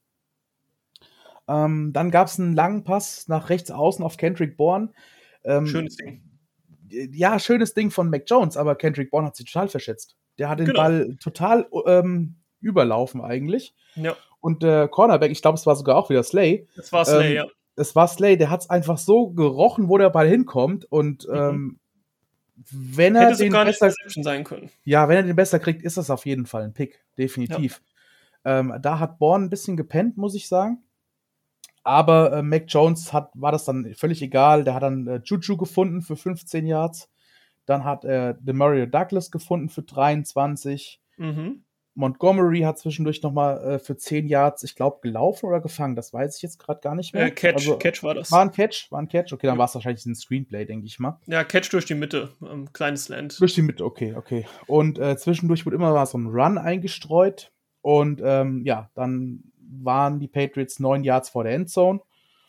Ähm, dann gab es einen langen Pass nach rechts außen auf Kendrick Bourne. Ähm, schönes Ding. Ja, schönes Ding von Mac Jones, aber Kendrick Bourne hat sich total verschätzt. Der hat den genau. Ball total ähm, überlaufen eigentlich. Ja. Und der äh, Cornerback, ich glaube, es war sogar auch wieder Slay. Das war Slay, ähm, ja. Es war Slay, der hat es einfach so gerochen, wo der Ball hinkommt. Und mhm. ähm, wenn er Hätte den sogar besser sein können. Ja, wenn er den besser kriegt, ist das auf jeden Fall ein Pick. Definitiv. Ja. Ähm, da hat Bourne ein bisschen gepennt, muss ich sagen. Aber äh, Mac Jones hat, war das dann völlig egal. Der hat dann äh, Juju gefunden für fünfzehn Yards. Dann hat er äh, Demario Douglas gefunden für dreiundzwanzig. Mhm. Montgomery hat zwischendurch nochmal äh, für zehn Yards, ich glaube, gelaufen oder gefangen. Das weiß ich jetzt gerade gar nicht mehr. Äh, Catch, also, Catch war das. War ein Catch, war ein Catch. Okay, dann ja. war es wahrscheinlich ein Screenplay, denke ich mal. Ja, Catch durch die Mitte, ähm, kleines Land. Durch die Mitte, okay, okay. Und äh, zwischendurch wurde immer mal so ein Run eingestreut. Und ähm, ja, dann waren die Patriots neun Yards vor der Endzone.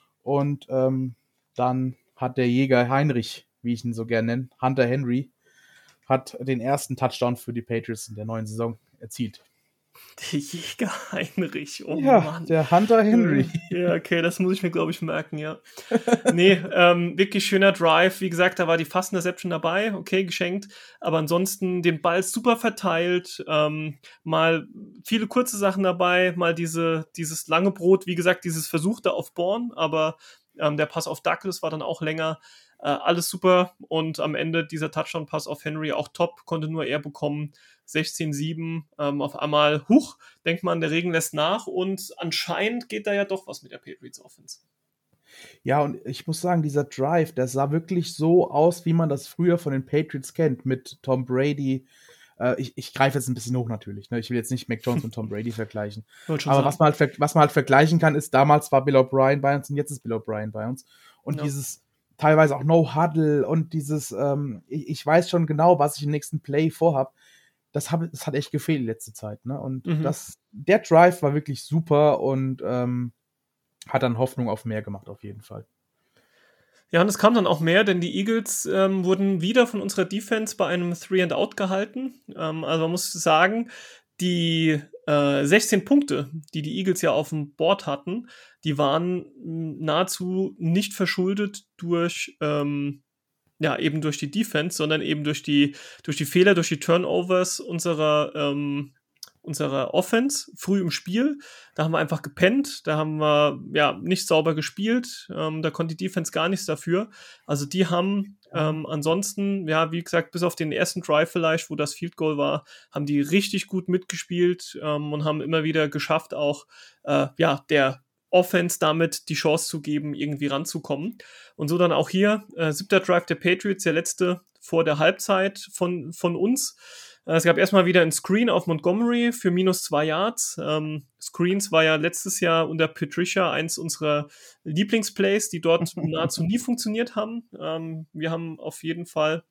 Und ähm, dann hat der Jäger Heinrich, wie ich ihn so gerne nenne, Hunter Henry, hat den ersten Touchdown für die Patriots in der neuen Saison erzielt. Der Jäger Heinrich, oh ja, Mann. Der Hunter Henry. Ja, okay, das muss ich mir, glaube ich, merken, ja. nee, ähm, wirklich schöner Drive. Wie gesagt, da war die Fast-Interception dabei, okay, geschenkt. Aber ansonsten den Ball super verteilt. Ähm, mal viele kurze Sachen dabei, mal diese, dieses lange Brot, wie gesagt, dieses Versuchte auf Bourne, aber ähm, der Pass auf Douglas war dann auch länger. Äh, alles super und am Ende dieser Touchdown-Pass auf Henry auch top, konnte nur er bekommen. sechzehn sieben, ähm, auf einmal, huch, denkt man, der Regen lässt nach und anscheinend geht da ja doch was mit der Patriots Offense. Ja, und ich muss sagen, dieser Drive, der sah wirklich so aus, wie man das früher von den Patriots kennt, mit Tom Brady. Äh, ich ich greife jetzt ein bisschen hoch natürlich, ne? Ich will jetzt nicht Mac Jones und Tom Brady vergleichen. Aber was man, halt, was man halt vergleichen kann, ist, damals war Bill O'Brien bei uns und jetzt ist Bill O'Brien bei uns. Und ja. dieses teilweise auch No-Huddle und dieses, ähm, ich, ich weiß schon genau, was ich im nächsten Play vorhab. Das, hab, das hat echt gefehlt die letzte Zeit, ne? Und mhm. das, der Drive war wirklich super und ähm, hat dann Hoffnung auf mehr gemacht, auf jeden Fall. Ja, und es kam dann auch mehr, denn die Eagles ähm, wurden wieder von unserer Defense bei einem Three-and-Out gehalten. Ähm, also man muss sagen, die äh, sechzehn Punkte, die die Eagles ja auf dem Board hatten, die waren nahezu nicht verschuldet durch ähm, ja, eben durch die Defense, sondern eben durch die, durch die Fehler, durch die Turnovers unserer, ähm, unserer Offense früh im Spiel. Da haben wir einfach gepennt, da haben wir ja nicht sauber gespielt, ähm, da konnte die Defense gar nichts dafür. Also die haben ähm, ansonsten, ja, wie gesagt, bis auf den ersten Drive vielleicht, wo das Field Goal war, haben die richtig gut mitgespielt ähm, und haben immer wieder geschafft, auch äh, ja, der Offense damit die Chance zu geben, irgendwie ranzukommen. Und so dann auch hier, äh, siebter Drive der Patriots, der letzte vor der Halbzeit von, von uns. Äh, es gab erstmal wieder ein Screen auf Montgomery für minus zwei Yards. Ähm, Screens war ja letztes Jahr unter Patricia eins unserer Lieblingsplays, die dort nahezu nie funktioniert haben. Ähm, wir haben auf jeden Fall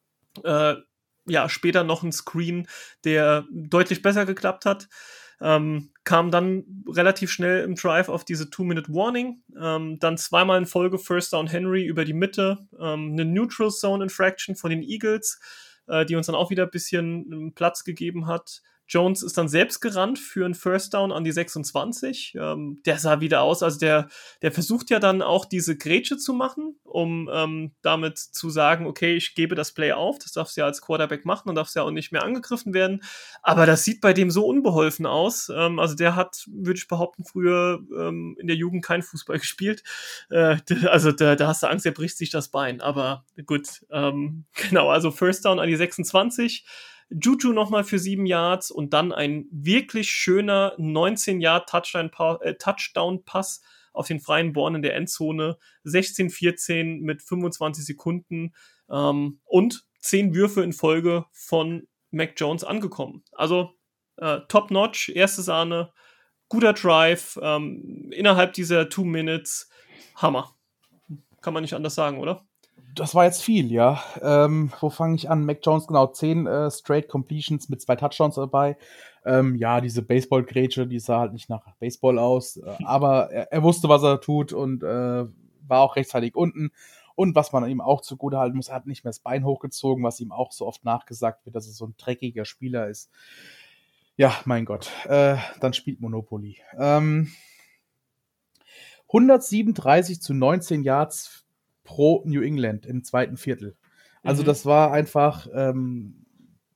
äh, ja, später noch einen Screen, der deutlich besser geklappt hat. Ähm, kam dann relativ schnell im Drive auf diese Two-Minute-Warning, ähm, dann zweimal in Folge First Down Henry über die Mitte, ähm, eine Neutral Zone Infraction von den Eagles, äh, die uns dann auch wieder ein bisschen Platz gegeben hat. Jones ist dann selbst gerannt für einen First Down an die sechsundzwanzig. Ähm, der sah wieder aus, also der, der versucht ja dann auch diese Grätsche zu machen, um ähm, damit zu sagen, okay, ich gebe das Play auf, das darfst du ja als Quarterback machen und darfst ja auch nicht mehr angegriffen werden. Aber das sieht bei dem so unbeholfen aus. Ähm, also der hat, würde ich behaupten, früher ähm, in der Jugend kein Fußball gespielt. Äh, also da, da hast du Angst, er bricht sich das Bein. Aber gut, ähm, genau, also First Down an die sechsundzwanzig. Juju nochmal für sieben Yards und dann ein wirklich schöner neunzehn Yard Touchdown-Pass auf den freien Bourne in der Endzone. sechzehn vierzehn mit fünfundzwanzig Sekunden ähm, und zehn Würfe in Folge von Mac Jones angekommen. Also äh, top-notch, erste Sahne, guter Drive, ähm, innerhalb dieser Two Minutes, Hammer. Kann man nicht anders sagen, oder? Das war jetzt viel, ja. Ähm, wo fange ich an? Mac Jones, genau, zehn äh, Straight Completions mit zwei Touchdowns dabei. Ähm, ja, diese Baseball-Grätsche, die sah halt nicht nach Baseball aus, äh, aber er, er wusste, was er tut und äh, war auch rechtzeitig unten. Und was man ihm auch zugute halten muss, er hat nicht mehr das Bein hochgezogen, was ihm auch so oft nachgesagt wird, dass er so ein dreckiger Spieler ist. Ja, mein Gott. Äh, dann spielt Monopoly. Ähm, hundertsiebenunddreißig zu neunzehn Yards pro New England im zweiten Viertel. Also mhm. das war einfach ähm,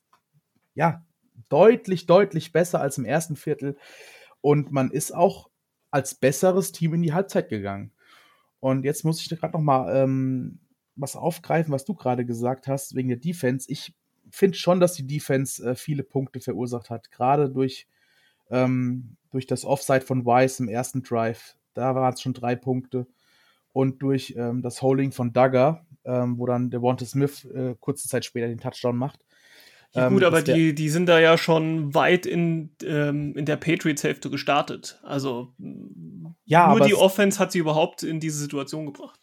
ja deutlich, deutlich besser als im ersten Viertel. Und man ist auch als besseres Team in die Halbzeit gegangen. Und jetzt muss ich gerade noch mal ähm, was aufgreifen, was du gerade gesagt hast, wegen der Defense. Ich finde schon, dass die Defense äh, viele Punkte verursacht hat. Gerade durch, ähm, durch das Offside von Wise im ersten Drive. Da waren es schon drei Punkte. Und durch ähm, das Holding von Duggar, ähm, wo dann Devonta Smith äh, kurze Zeit später den Touchdown macht. Ja gut, Ähm, aber das wär, die, die sind da ja schon weit in, ähm, in der Patriots-Hälfte gestartet. Also m, ja, nur aber die es, Offense hat sie überhaupt in diese Situation gebracht.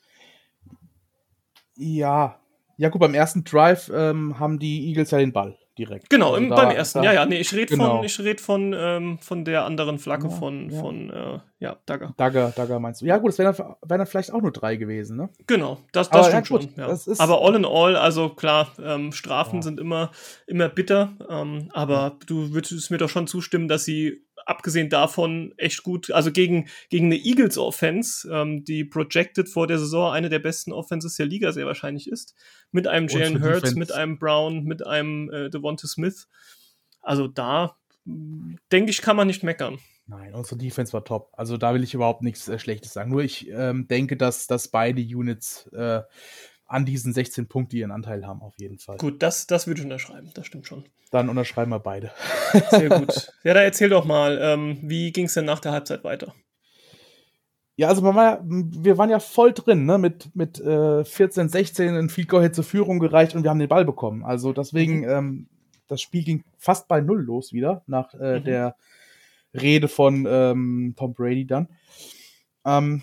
ja, ja gut, beim ersten Drive ähm, haben die Eagles ja den Ball direkt. Genau, Also im, beim da, ersten. Ja, da, ja, nee, ich rede von, genau. ich red von, ähm, von der anderen Flagge Ja, von, ja. von äh, ja, Dagger. Dagger, Dagger meinst du? Ja gut, es wären dann, wär dann vielleicht auch nur drei gewesen, ne? Genau, das, das Aber ja stimmt gut, schon, ja. das ist, Aber all in all, also klar, ähm, Strafen ja, sind immer, immer bitter, ähm, ja. aber du würdest mir doch schon zustimmen, dass sie abgesehen davon echt gut, also gegen, gegen eine Eagles-Offense, ähm, die projected vor der Saison eine der besten Offenses der Liga sehr wahrscheinlich ist, mit einem Jalen Unsere Hurts, mit Defense, einem Brown, mit einem äh, Devonta Smith. Also da, mh, denke ich, kann man nicht meckern. nein, unsere Defense war top. Also da will ich überhaupt nichts äh, Schlechtes sagen. Nur ich ähm, denke, dass, dass beide Units äh, an diesen sechzehn Punkten ihren Anteil haben, auf jeden Fall. Gut, das, das würde ich unterschreiben, das stimmt schon. Dann unterschreiben wir beide. Sehr gut. Ja, da erzähl doch mal, ähm, wie ging es denn nach der Halbzeit weiter? Ja, also man war, wir waren ja voll drin, ne? Mit, mit äh, vierzehn, sechzehn, ein Field Goal hätte zur Führung gereicht und wir haben den Ball bekommen. Also deswegen, Mhm. ähm, das Spiel ging fast bei Null los wieder, nach äh, Mhm. der Rede von ähm, Tom Brady dann. Ähm,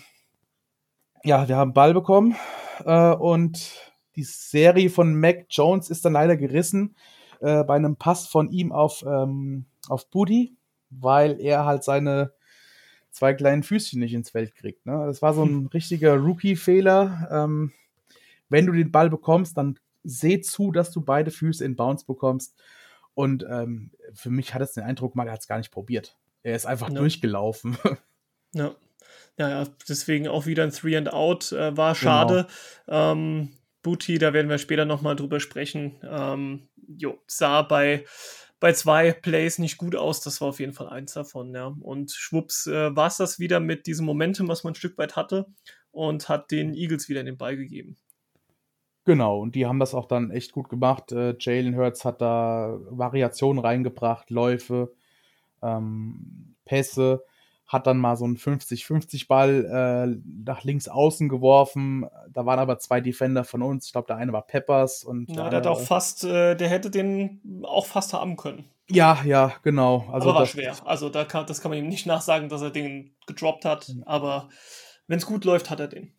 ja, wir haben Ball bekommen äh, und die Serie von Mac Jones ist dann leider gerissen äh, bei einem Pass von ihm auf, ähm, auf Booty, weil er halt seine zwei kleinen Füßchen nicht ins Feld kriegt. Ne? Das war so ein richtiger Rookie-Fehler. Ähm, wenn du den Ball bekommst, dann seh zu, dass du beide Füße in Bounce bekommst. Und ähm, für mich hat es den Eindruck, man hat es gar nicht probiert. Er ist einfach Ja. durchgelaufen. Ja. Ja, ja, deswegen auch wieder ein Three and Out. Äh, war Genau. schade. Ähm, Booty, da werden wir später nochmal drüber sprechen. Ähm, jo, sah bei, bei zwei Plays nicht gut aus. Das war auf jeden Fall eins davon, ja. Und schwupps äh, war es das wieder mit diesem Momentum, was man ein Stück weit hatte und hat den Eagles wieder den Ball gegeben. Genau, und die haben das auch dann echt gut gemacht. Äh, Jalen Hurts hat da Variationen reingebracht, Läufe, ähm, Pässe, hat dann mal so einen fünfzig fünfzig Ball äh, nach links außen geworfen. Da waren aber zwei Defender von uns. Ich glaube, der eine war Peppers und der Na, der hat auch andere. fast, äh, der hätte den auch fast haben können. Ja, ja, genau. Also Aber war das, schwer. Also da kann, das kann man ihm nicht nachsagen, dass er den gedroppt hat. Aber wenn es gut läuft, hat er den.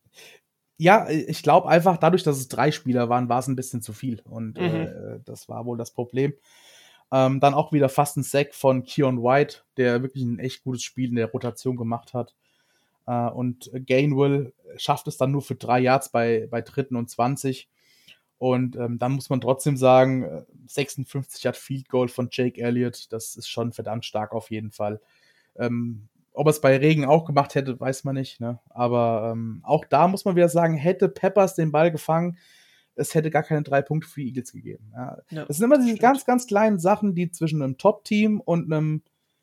ja, ich glaube einfach, dadurch, dass es drei Spieler waren, war es ein bisschen zu viel. Und Mhm. äh, das war wohl das Problem. Ähm, dann auch wieder fast ein Sack von Keon White, der wirklich ein echt gutes Spiel in der Rotation gemacht hat. Äh, und Gainwell schafft es dann nur für drei Yards bei, bei dritten und zwanzig. Und ähm, dann muss man trotzdem sagen, sechsundfünfzig Yard Field Goal von Jake Elliott, das ist schon verdammt stark auf jeden Fall. Ähm, ob er es bei Regen auch gemacht hätte, weiß man nicht. Ne? Aber ähm, auch da muss man wieder sagen, hätte Peppers den Ball gefangen, es hätte gar keine drei Punkte für die Eagles gegeben. Ja. Ja, Das sind immer das diese stimmt. ganz, ganz kleinen Sachen, die zwischen einem Top-Team und einem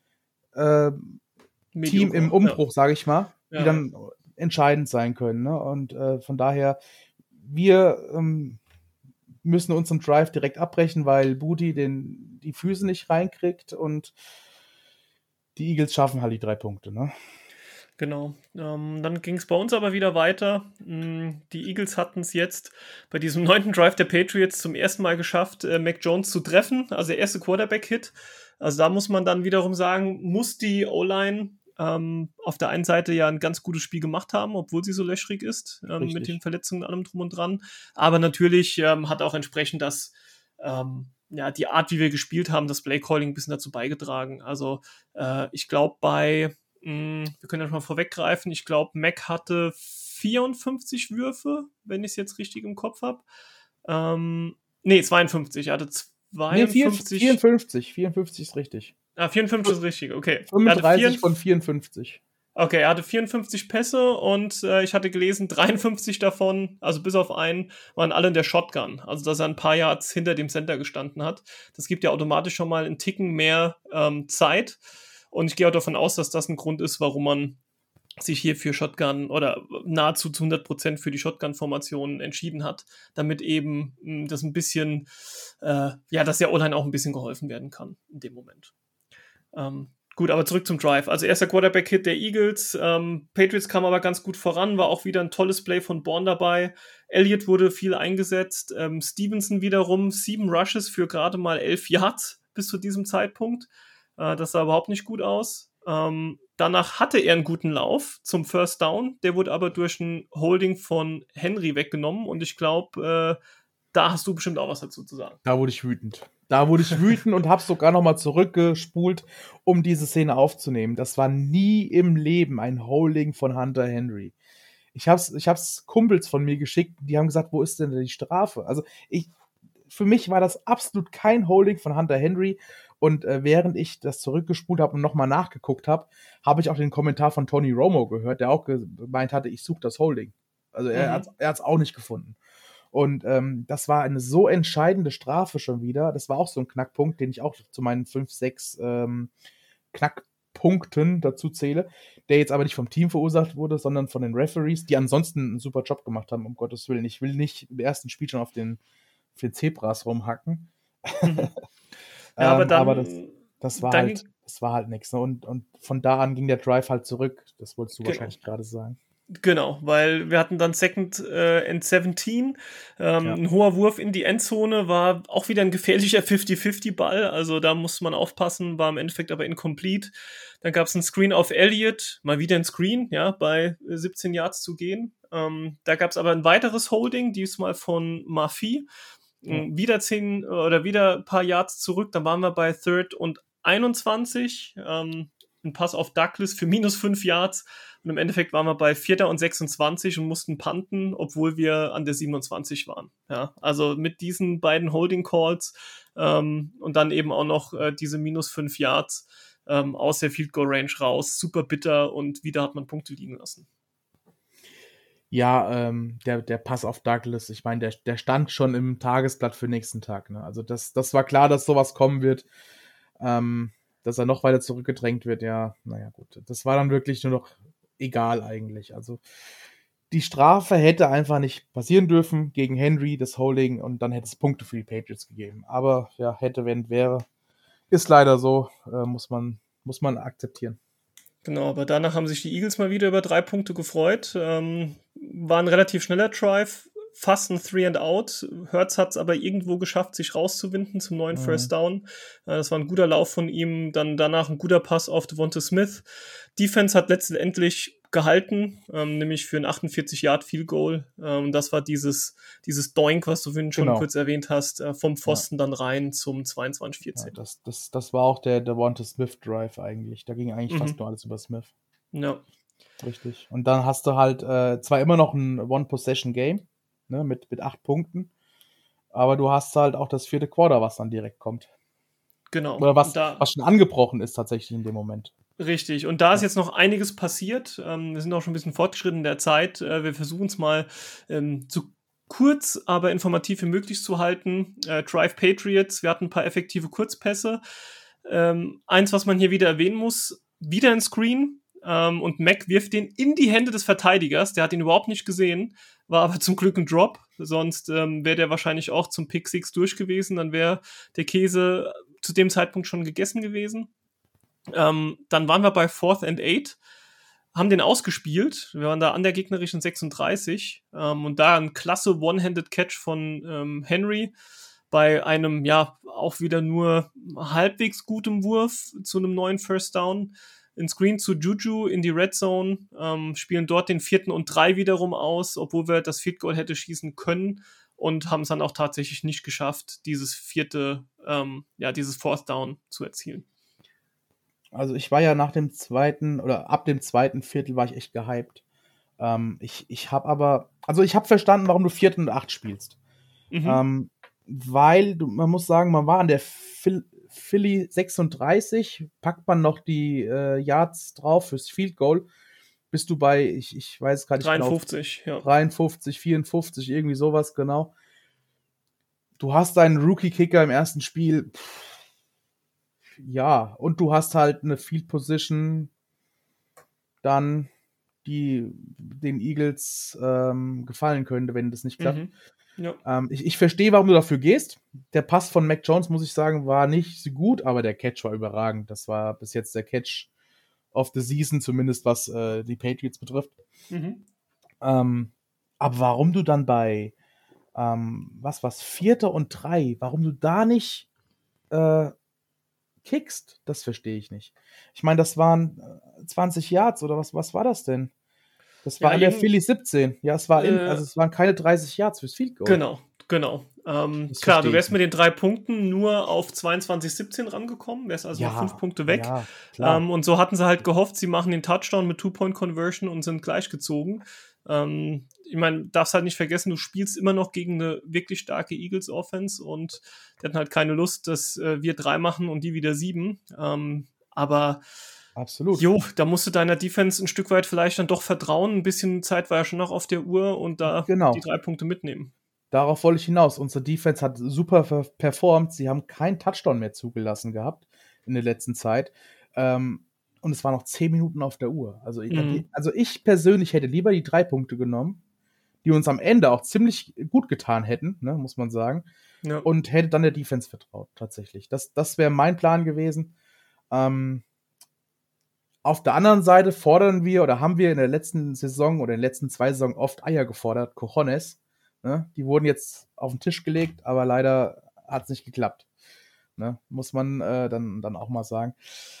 äh, Team im Mediocre, Umbruch, sage ich mal, ja. die Ja, dann entscheidend sein können. Ne? Und äh, von daher, wir ähm, müssen unseren Drive direkt abbrechen, weil Booty den, die Füße nicht reinkriegt und die Eagles schaffen halt die drei Punkte. Ne? genau. Ähm, dann ging es bei uns aber wieder weiter. Mm, Die Eagles hatten es jetzt bei diesem neunten Drive der Patriots zum ersten Mal geschafft, äh, Mac Jones zu treffen, also der erste Quarterback-Hit. Also da muss man dann wiederum sagen, muss die O-Line ähm, auf der einen Seite ja ein ganz gutes Spiel gemacht haben, obwohl sie so löchrig ist, ähm, mit den Richtig. Verletzungen und allem drum und dran. Aber natürlich ähm, hat auch entsprechend das, ähm, ja, die Art, wie wir gespielt haben, das Play-Calling ein bisschen dazu beigetragen. Also äh, ich glaube bei mh, wir können ja schon mal vorweggreifen. Ich glaube, Mac hatte vierundfünfzig Würfe, wenn ich es jetzt richtig im Kopf habe. Ähm, nee, zweiundfünfzig. Er hatte Nee, zweiundfünfzig. vierundfünfzig. vierundfünfzig ist richtig. Ah, vierundfünfzig ist richtig, okay. Er hatte fünfunddreißig von vierundfünfzig, vierundfünfzig. okay, er hatte vierundfünfzig Pässe und äh, ich hatte gelesen, dreiundfünfzig davon, also bis auf einen, waren alle in der Shotgun. Also, dass er ein paar Yards hinter dem Center gestanden hat. Das gibt ja automatisch schon mal einen Ticken mehr ähm, Zeit. Und ich gehe auch davon aus, dass das ein Grund ist, warum man sich hier für Shotgun oder nahezu zu hundert Prozent für die Shotgun-Formation entschieden hat, damit eben mh, das ein bisschen, äh, ja, dass der O-Line auch ein bisschen geholfen werden kann in dem Moment. Ähm, Gut, aber zurück zum Drive. Also erster Quarterback-Hit der Eagles. Ähm, Patriots kam aber ganz gut voran, war auch wieder ein tolles Play von Bourne dabei. Elliott wurde viel eingesetzt. Ähm, Stevenson wiederum sieben Rushes für gerade mal elf Yards bis zu diesem Zeitpunkt. Äh, das sah überhaupt nicht gut aus. Ähm, danach hatte er einen guten Lauf zum First Down. Der wurde aber durch ein Holding von Henry weggenommen. Und ich glaube, äh, da hast du bestimmt auch was dazu zu sagen. Da wurde ich wütend. Da wurde ich wütend und habe sogar noch mal zurückgespult, um diese Szene aufzunehmen. Das war nie im Leben ein Holding von Hunter Henry. Ich hab's, ich hab's Kumpels von mir geschickt, die haben gesagt, wo ist denn die Strafe? Also ich, für mich war das absolut kein Holding von Hunter Henry. Und äh, während ich das zurückgespult habe und nochmal nachgeguckt habe, habe ich auch den Kommentar von Tony Romo gehört, der auch gemeint hatte, ich suche das Holding. Also er Mhm. hat er hat's auch nicht gefunden. Und ähm, das war eine so entscheidende Strafe schon wieder. Das war auch so ein Knackpunkt, den ich auch zu meinen fünf, sechs ähm, Knackpunkten dazu zähle, der jetzt aber nicht vom Team verursacht wurde, sondern von den Referees, die ansonsten einen super Job gemacht haben, um Gottes Willen. Ich will nicht im ersten Spiel schon auf den, auf den Zebras rumhacken. Mhm. Ja, aber ähm, dann, aber das, das war dann halt, das war halt nichts. Ne? Und, und von da an ging der Drive halt zurück. Das wolltest du genau. wahrscheinlich gerade sagen. Genau, weil wir hatten dann Second äh, and siebzehn. Ähm, Ja. Ein hoher Wurf in die Endzone war auch wieder ein gefährlicher fünfzig fünfzig Ball. Also da musste man aufpassen, war im Endeffekt aber incomplete. Dann gab es einen Screen auf Elliott, mal wieder ein Screen, ja, bei siebzehn Yards zu gehen. Ähm, da gab es aber ein weiteres Holding, diesmal von Murphy. Ja. Wieder zehn oder wieder ein paar Yards zurück. Dann waren wir bei Third und einundzwanzig. Ähm, ein Pass auf Douglas für minus fünf Yards. Und im Endeffekt waren wir bei Vierter und sechsundzwanzig und mussten punten, obwohl wir an der siebenundzwanzig waren. Ja, also mit diesen beiden Holding Calls ähm, und dann eben auch noch äh, diese minus fünf Yards ähm, aus der Field Goal Range raus. Super bitter und wieder hat man Punkte liegen lassen. Ja, ähm, der, der Pass auf Douglas, ich meine, der, der stand schon im Tagesblatt für nächsten Tag. Ne? Also das, das war klar, dass sowas kommen wird. Ähm, dass er noch weiter zurückgedrängt wird, ja, naja, gut. Das war dann wirklich nur noch egal eigentlich. Also die Strafe hätte einfach nicht passieren dürfen gegen Henry, das Holding, und dann hätte es Punkte für die Patriots gegeben. Aber ja, hätte, wenn, wäre. Ist leider so, äh, muss man, muss man akzeptieren. Genau, aber danach haben sich die Eagles mal wieder über drei Punkte gefreut. Ähm, war ein relativ schneller Drive, fast ein Three and Out. Hurts hat es aber irgendwo geschafft, sich rauszuwinden zum neuen Mhm. First Down. Äh, das war ein guter Lauf von ihm. Dann danach ein guter Pass auf Devonta Smith. Defense hat letztendlich gehalten, ähm, nämlich für ein achtundvierzig Yard Field Goal. Ähm, das war dieses, dieses Doink, was du vorhin schon Genau. kurz erwähnt hast, äh, vom Pfosten ja. dann rein zum zweiundzwanzig vierzehn. Ja, das, das, das war auch der Devonta Smith Drive eigentlich. Da ging eigentlich Mhm. fast nur alles über Smith. Ja. Richtig. Und dann hast du halt äh, zwar immer noch ein One-Possession-Game, ne, mit, mit acht Punkten, aber du hast halt auch das vierte Quarter, was dann direkt kommt. Genau. Oder was, da, was schon angebrochen ist tatsächlich in dem Moment. Richtig. Und da ist jetzt noch einiges passiert. Ähm, wir sind auch schon ein bisschen fortgeschritten in der Zeit. Äh, wir versuchen es mal ähm, so kurz, aber informativ wie möglich zu halten. Äh, Drive Patriots, wir hatten ein paar effektive Kurzpässe. Ähm, eins, was man hier wieder erwähnen muss, wieder ein Screen. Ähm, und Mac wirft den in die Hände des Verteidigers. Der hat ihn überhaupt nicht gesehen, war aber zum Glück ein Drop. Sonst ähm, wäre der wahrscheinlich auch zum Pick Six durch gewesen. Dann wäre der Käse zu dem Zeitpunkt schon gegessen gewesen. Ähm, dann waren wir bei Fourth and Eight, haben den ausgespielt. Wir waren da an der gegnerischen sechsunddreißig ähm, und da ein klasse One-Handed Catch von ähm, Henry bei einem, ja, auch wieder nur halbwegs gutem Wurf zu einem neuen First Down. In Screen zu Juju in die Red Zone, ähm, spielen dort den vierten und drei wiederum aus, obwohl wir das Field Goal hätte schießen können und haben es dann auch tatsächlich nicht geschafft, dieses vierte, ähm, ja, dieses Fourth Down zu erzielen. Also ich war ja nach dem zweiten oder ab dem zweiten Viertel war ich echt gehypt. Ähm, ich ich habe aber, also ich habe verstanden, warum du vierten und acht spielst. Mhm. Ähm, weil, du, man muss sagen, man war an der Phil, Philly sechsunddreißig, packt man noch die äh, Yards drauf fürs Field Goal, bist du bei, ich, ich weiß gar nicht dreiundfünfzig, genau, ja. dreiundfünfzig, vierundfünfzig, irgendwie sowas, genau. Du hast deinen Rookie-Kicker im ersten Spiel, pff, ja, und du hast halt eine Field Position dann, die den Eagles ähm, gefallen könnte, wenn das nicht klappt. Mhm. Ja. Ähm, ich, ich verstehe, warum du dafür gehst. Der Pass von Mac Jones, muss ich sagen, war nicht so gut, aber der Catch war überragend. Das war bis jetzt der Catch of the Season, zumindest was äh, die Patriots betrifft. Mhm. Ähm, aber warum du dann bei ähm, was was Vierter und drei, warum du da nicht äh, kickst, das verstehe ich nicht. Ich meine, das waren äh, zwanzig Yards oder was, was war das denn? Das war Ja, an der irgend- Philly siebzehn. Ja, es war in, Äh, also es waren keine dreißig Yards fürs Field Goal. Genau, genau. Ähm, Das klar, du verstehe ich wärst mit nicht. den drei Punkten nur auf zweiundzwanzig siebzehn rangekommen, wärst also noch fünf Ja, Punkte weg. ja, klar. Ähm, und so hatten sie halt gehofft, sie machen den Touchdown mit Two-Point-Conversion und sind gleichgezogen. Ähm, ich meine, darfst halt nicht vergessen, du spielst immer noch gegen eine wirklich starke Eagles-Offense und die hatten halt keine Lust, dass äh, wir drei machen und die wieder sieben. Ähm, aber Absolut. jo, da musst du deiner Defense ein Stück weit vielleicht dann doch vertrauen. Ein bisschen Zeit war ja schon noch auf der Uhr und da Genau. die drei Punkte mitnehmen. Darauf wollte ich hinaus. Unsere Defense hat super per- performt. Sie haben keinen Touchdown mehr zugelassen gehabt in der letzten Zeit. Ähm, und es waren noch zehn Minuten auf der Uhr. Also, Mhm. also ich persönlich hätte lieber die drei Punkte genommen, die uns am Ende auch ziemlich gut getan hätten, ne, muss man sagen. Ja. Und hätte dann der Defense vertraut, tatsächlich. Das, das wäre mein Plan gewesen. Ähm, auf der anderen Seite fordern wir oder haben wir in der letzten Saison oder in den letzten zwei Saison oft Eier gefordert, Cojones. Ne? Die wurden jetzt auf den Tisch gelegt, aber leider hat es nicht geklappt. Ne? Muss man äh, dann, dann auch mal sagen.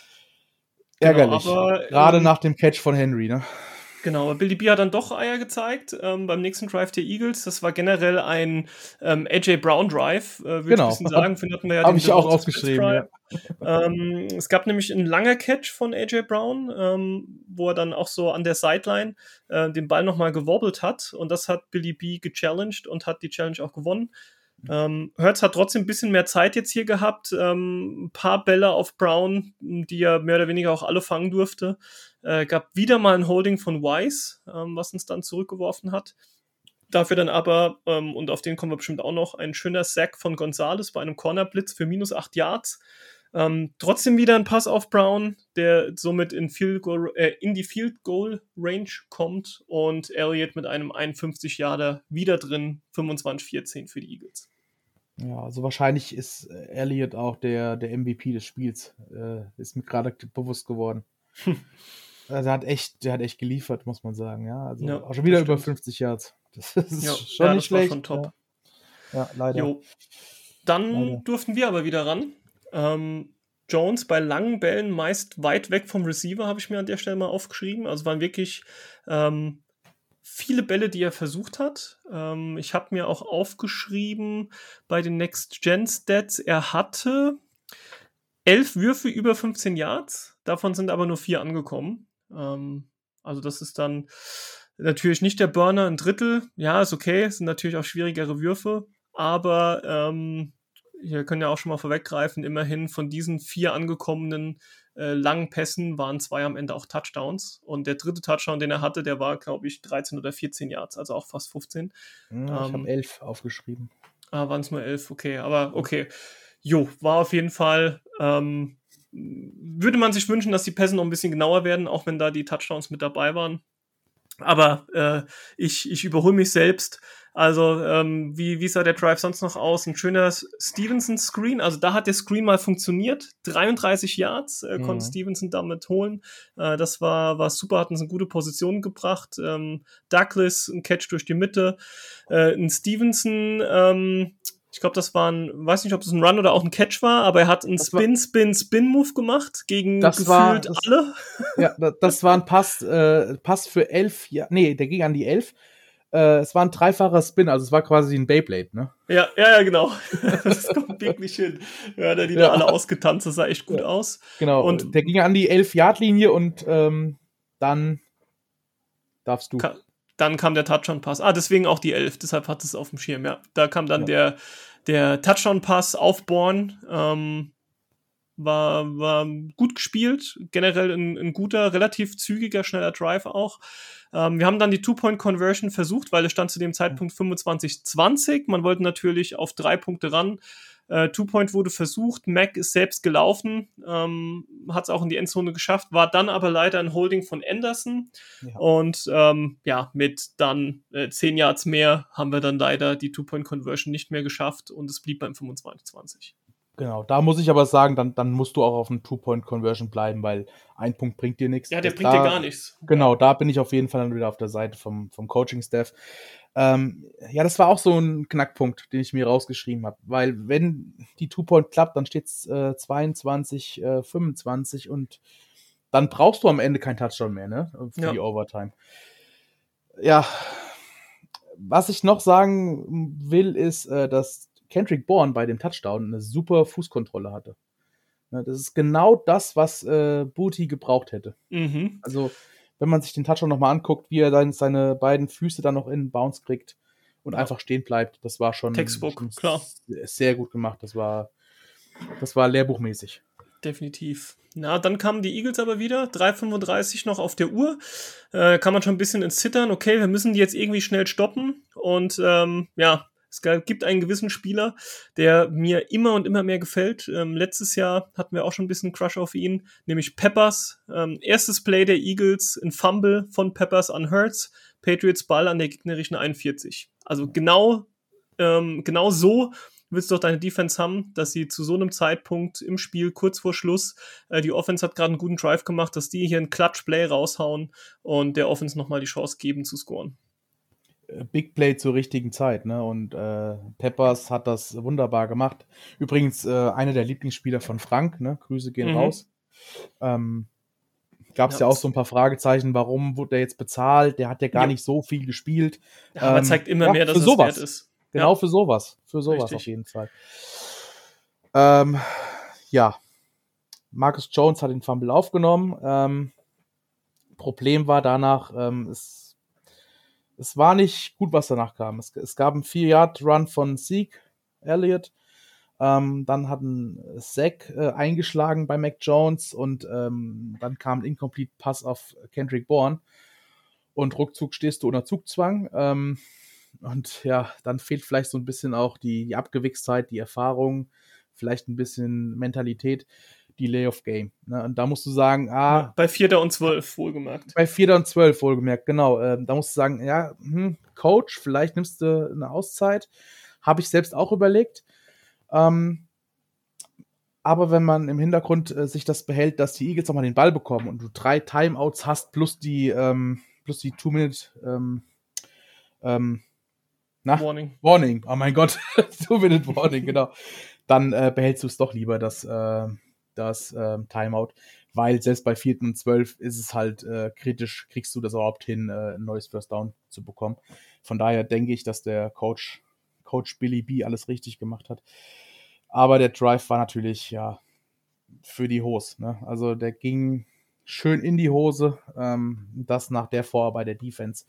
Ärgerlich. Genau, aber, Gerade ähm, nach dem Catch von Henry. Ne? Genau, Billy B hat dann doch Eier gezeigt ähm, beim nächsten Drive der Eagles. Das war generell ein ähm, A J Brown Drive, äh, würde ich ein Genau. bisschen sagen. Für den hatten wir ja Habe den ich auch Devonta aufgeschrieben, Smith ja. Drive. ähm, es gab nämlich einen langer Catch von A J Brown, ähm, wo er dann auch so an der Sideline äh, den Ball nochmal gewobbelt hat. Und das hat Billy B gechallenged und hat die Challenge auch gewonnen. Ähm, Hurts hat trotzdem ein bisschen mehr Zeit jetzt hier gehabt. Ähm, ein paar Bälle auf Brown, die er mehr oder weniger auch alle fangen durfte. Äh, gab wieder mal ein Holding von Wise, ähm, was uns dann zurückgeworfen hat. Dafür dann aber, ähm, und auf den kommen wir bestimmt auch noch, ein schöner Sack von Gonzalez bei einem Cornerblitz für minus acht Yards. Ähm, trotzdem wieder ein Pass auf Brown, der somit in, Field Goal, äh, in die Field Goal Range kommt und Elliott mit einem einundfünfzig Yarder wieder drin, fünfundzwanzig vierzehn für die Eagles. Ja, also wahrscheinlich ist Elliott auch der, der M V P des Spiels. Äh, ist mir gerade bewusst geworden. Also der hat echt, der hat echt geliefert, muss man sagen. Ja, also Ja, auch schon wieder das über stimmt. fünfzig Yards. Das ist Ja, schon ja, nicht das war schlecht. schon top. Ja, ja leider. Jo. Dann Leider. durften wir aber wieder ran. Ähm, Jones bei langen Bällen meist weit weg vom Receiver, habe ich mir an der Stelle mal aufgeschrieben. Also waren wirklich ähm, viele Bälle, die er versucht hat. Ähm, ich habe mir auch aufgeschrieben bei den Next-Gen-Stats, er hatte elf Würfe über fünfzehn Yards. Davon sind aber nur vier angekommen. Ähm, also das ist dann natürlich nicht der Burner, ein Drittel. Ja, ist okay, es sind natürlich auch schwierigere Würfe. Aber ähm, wir können ja auch schon mal vorweggreifen, immerhin von diesen vier angekommenen äh, langen Pässen waren zwei am Ende auch Touchdowns. Und der dritte Touchdown, den er hatte, der war, glaube ich, dreizehn oder vierzehn Yards, also auch fast fünfzehn. Ja, ich ähm, habe elf aufgeschrieben. Ah, waren es nur elf, okay, aber okay. Jo, war auf jeden Fall, ähm, würde man sich wünschen, dass die Pässe noch ein bisschen genauer werden, auch wenn da die Touchdowns mit dabei waren. Aber äh, ich, ich überhole mich selbst. Also, ähm, wie, wie sah der Drive sonst noch aus? Ein schöner Stevenson-Screen. Also, da hat der Screen mal funktioniert. dreiunddreißig Yards äh, Mhm. konnte Stevenson damit holen. Äh, das war, war super, hatten sie in gute Position gebracht. Ähm, Douglas, ein Catch durch die Mitte. Äh, ein Stevenson, ähm, ich glaube, das war ein, weiß nicht, ob das ein Run oder auch ein Catch war, aber er hat einen Das war- Spin, Spin, Spin-Move gemacht gegen Das war- gefühlt das- alle. Ja, da- das war ein Pass, äh, Pass für elf. Ja, nee, der ging an die elf. Äh, es war ein dreifacher Spin, also es war quasi ein Beyblade, ne? Ja, ja, ja, genau. Das kommt wirklich hin. Ja, da die Ja. da alle ausgetanzt, das sah echt gut Ja. aus. Genau. Und- Und der ging an die elf-Yard-Linie und ähm, dann darfst du. Ka- Dann kam der Touchdown-Pass. Ah, deswegen auch die elf, deshalb hat es auf dem Schirm, ja. Da kam dann Ja. der, der Touchdown-Pass auf Bourne. Ähm, war, war gut gespielt. Generell ein, ein guter, relativ zügiger, schneller Drive auch. Ähm, wir haben dann die Two-Point-Conversion versucht, weil es stand zu dem Zeitpunkt fünfundzwanzig zwanzig. Man wollte natürlich auf drei Punkte ran. Äh, Two-Point wurde versucht, Mack ist selbst gelaufen, ähm, hat es auch in die Endzone geschafft, war dann aber leider ein Holding von Anderson. Ja. Und ähm, ja, mit dann äh, zehn Yards mehr haben wir dann leider die Two-Point-Conversion nicht mehr geschafft und es blieb beim fünfundzwanzig zwanzig. Genau, da muss ich aber sagen, dann, dann musst du auch auf einen Two-Point-Conversion bleiben, weil ein Punkt bringt dir nichts. Ja, der das bringt da, dir gar nichts. Genau, ja. Da bin ich auf jeden Fall dann wieder auf der Seite vom, vom Coaching-Staff. Ähm, ja, das war auch so ein Knackpunkt, den ich mir rausgeschrieben habe, weil wenn die Two-Point klappt, dann steht es äh, zweiundzwanzig, fünfundzwanzig und dann brauchst du am Ende keinen Touchdown mehr, ne, für ja. die Overtime. Ja, was ich noch sagen will, ist, äh, dass Kendrick Bourne bei dem Touchdown eine super Fußkontrolle hatte. Das ist genau das, was äh, Booty gebraucht hätte. Mhm. Also, wenn man sich den Touchdown nochmal anguckt, wie er dann seine beiden Füße dann noch in den Bounce kriegt und ja. einfach stehen bleibt, das war schon, Textbook, schon klar. sehr gut gemacht. Das war, das war lehrbuchmäßig. Definitiv. Na, dann kamen die Eagles aber wieder, drei fünfunddreißig noch auf der Uhr. Äh, kann man schon ein bisschen ins Zittern. Okay, wir müssen die jetzt irgendwie schnell stoppen. Und ähm, ja, es gibt einen gewissen Spieler, der mir immer und immer mehr gefällt. Ähm, letztes Jahr hatten wir auch schon ein bisschen Crush auf ihn, nämlich Peppers. Ähm, erstes Play der Eagles, ein Fumble von Peppers an Hurts, Patriots Ball an der gegnerischen einundvierzig. Also genau, ähm, genau so willst du doch deine Defense haben, dass sie zu so einem Zeitpunkt im Spiel, kurz vor Schluss, äh, die Offense hat gerade einen guten Drive gemacht, dass die hier einen Clutch-Play raushauen und der Offense nochmal die Chance geben zu scoren. Big Play zur richtigen Zeit, ne? Und äh, Peppers hat das wunderbar gemacht. Übrigens, äh, einer der Lieblingsspieler von Frank, ne? Grüße gehen mhm. raus. Ähm, Gab es ja. ja auch so ein paar Fragezeichen, warum wurde der jetzt bezahlt? Der hat ja gar ja. nicht so viel gespielt. Ja, aber ähm, zeigt immer ja, mehr, dass es wert ist. Genau, ja. für sowas. Für sowas Richtig. Auf jeden Fall. Ähm, ja. Marcus Jones hat den Fumble aufgenommen. Ähm, Problem war danach, ähm, es Es war nicht gut, was danach kam. Es, es gab einen vier-Yard-Run von Zeke Elliott. Ähm, dann hat ein Sack äh, eingeschlagen bei Mac Jones und ähm, dann kam ein Incomplete Pass auf Kendrick Bourne. Und ruckzuck stehst du unter Zugzwang. Ähm, und ja, dann fehlt vielleicht so ein bisschen auch die, die Abgewichstheit, die Erfahrung, vielleicht ein bisschen Mentalität. Delay of Game. Ne? Und da musst du sagen, ah. Ja, bei Vierter und Zwölf, wohlgemerkt. Bei Vierter und Zwölf, wohlgemerkt, genau. Ähm, da musst du sagen, ja, hm, Coach, vielleicht nimmst du eine Auszeit. Habe ich selbst auch überlegt. Ähm, aber wenn man im Hintergrund äh, sich das behält, dass die Eagles nochmal den Ball bekommen und du drei Timeouts hast, plus die, ähm, plus die Two-Minute, ähm, ähm, na? Warning. Warning, oh mein Gott. Two-Minute Warning, genau. Dann äh, behältst du es doch lieber, das, äh, das ähm, Timeout, weil selbst bei vierten und zwölf ist es halt äh, kritisch, kriegst du das überhaupt hin, äh, ein neues First Down zu bekommen. Von daher denke ich, dass der Coach, Coach Billy B alles richtig gemacht hat. Aber der Drive war natürlich, ja, für die Hose. Ne? Also der ging schön in die Hose, ähm, das nach der Vorarbeit der Defense.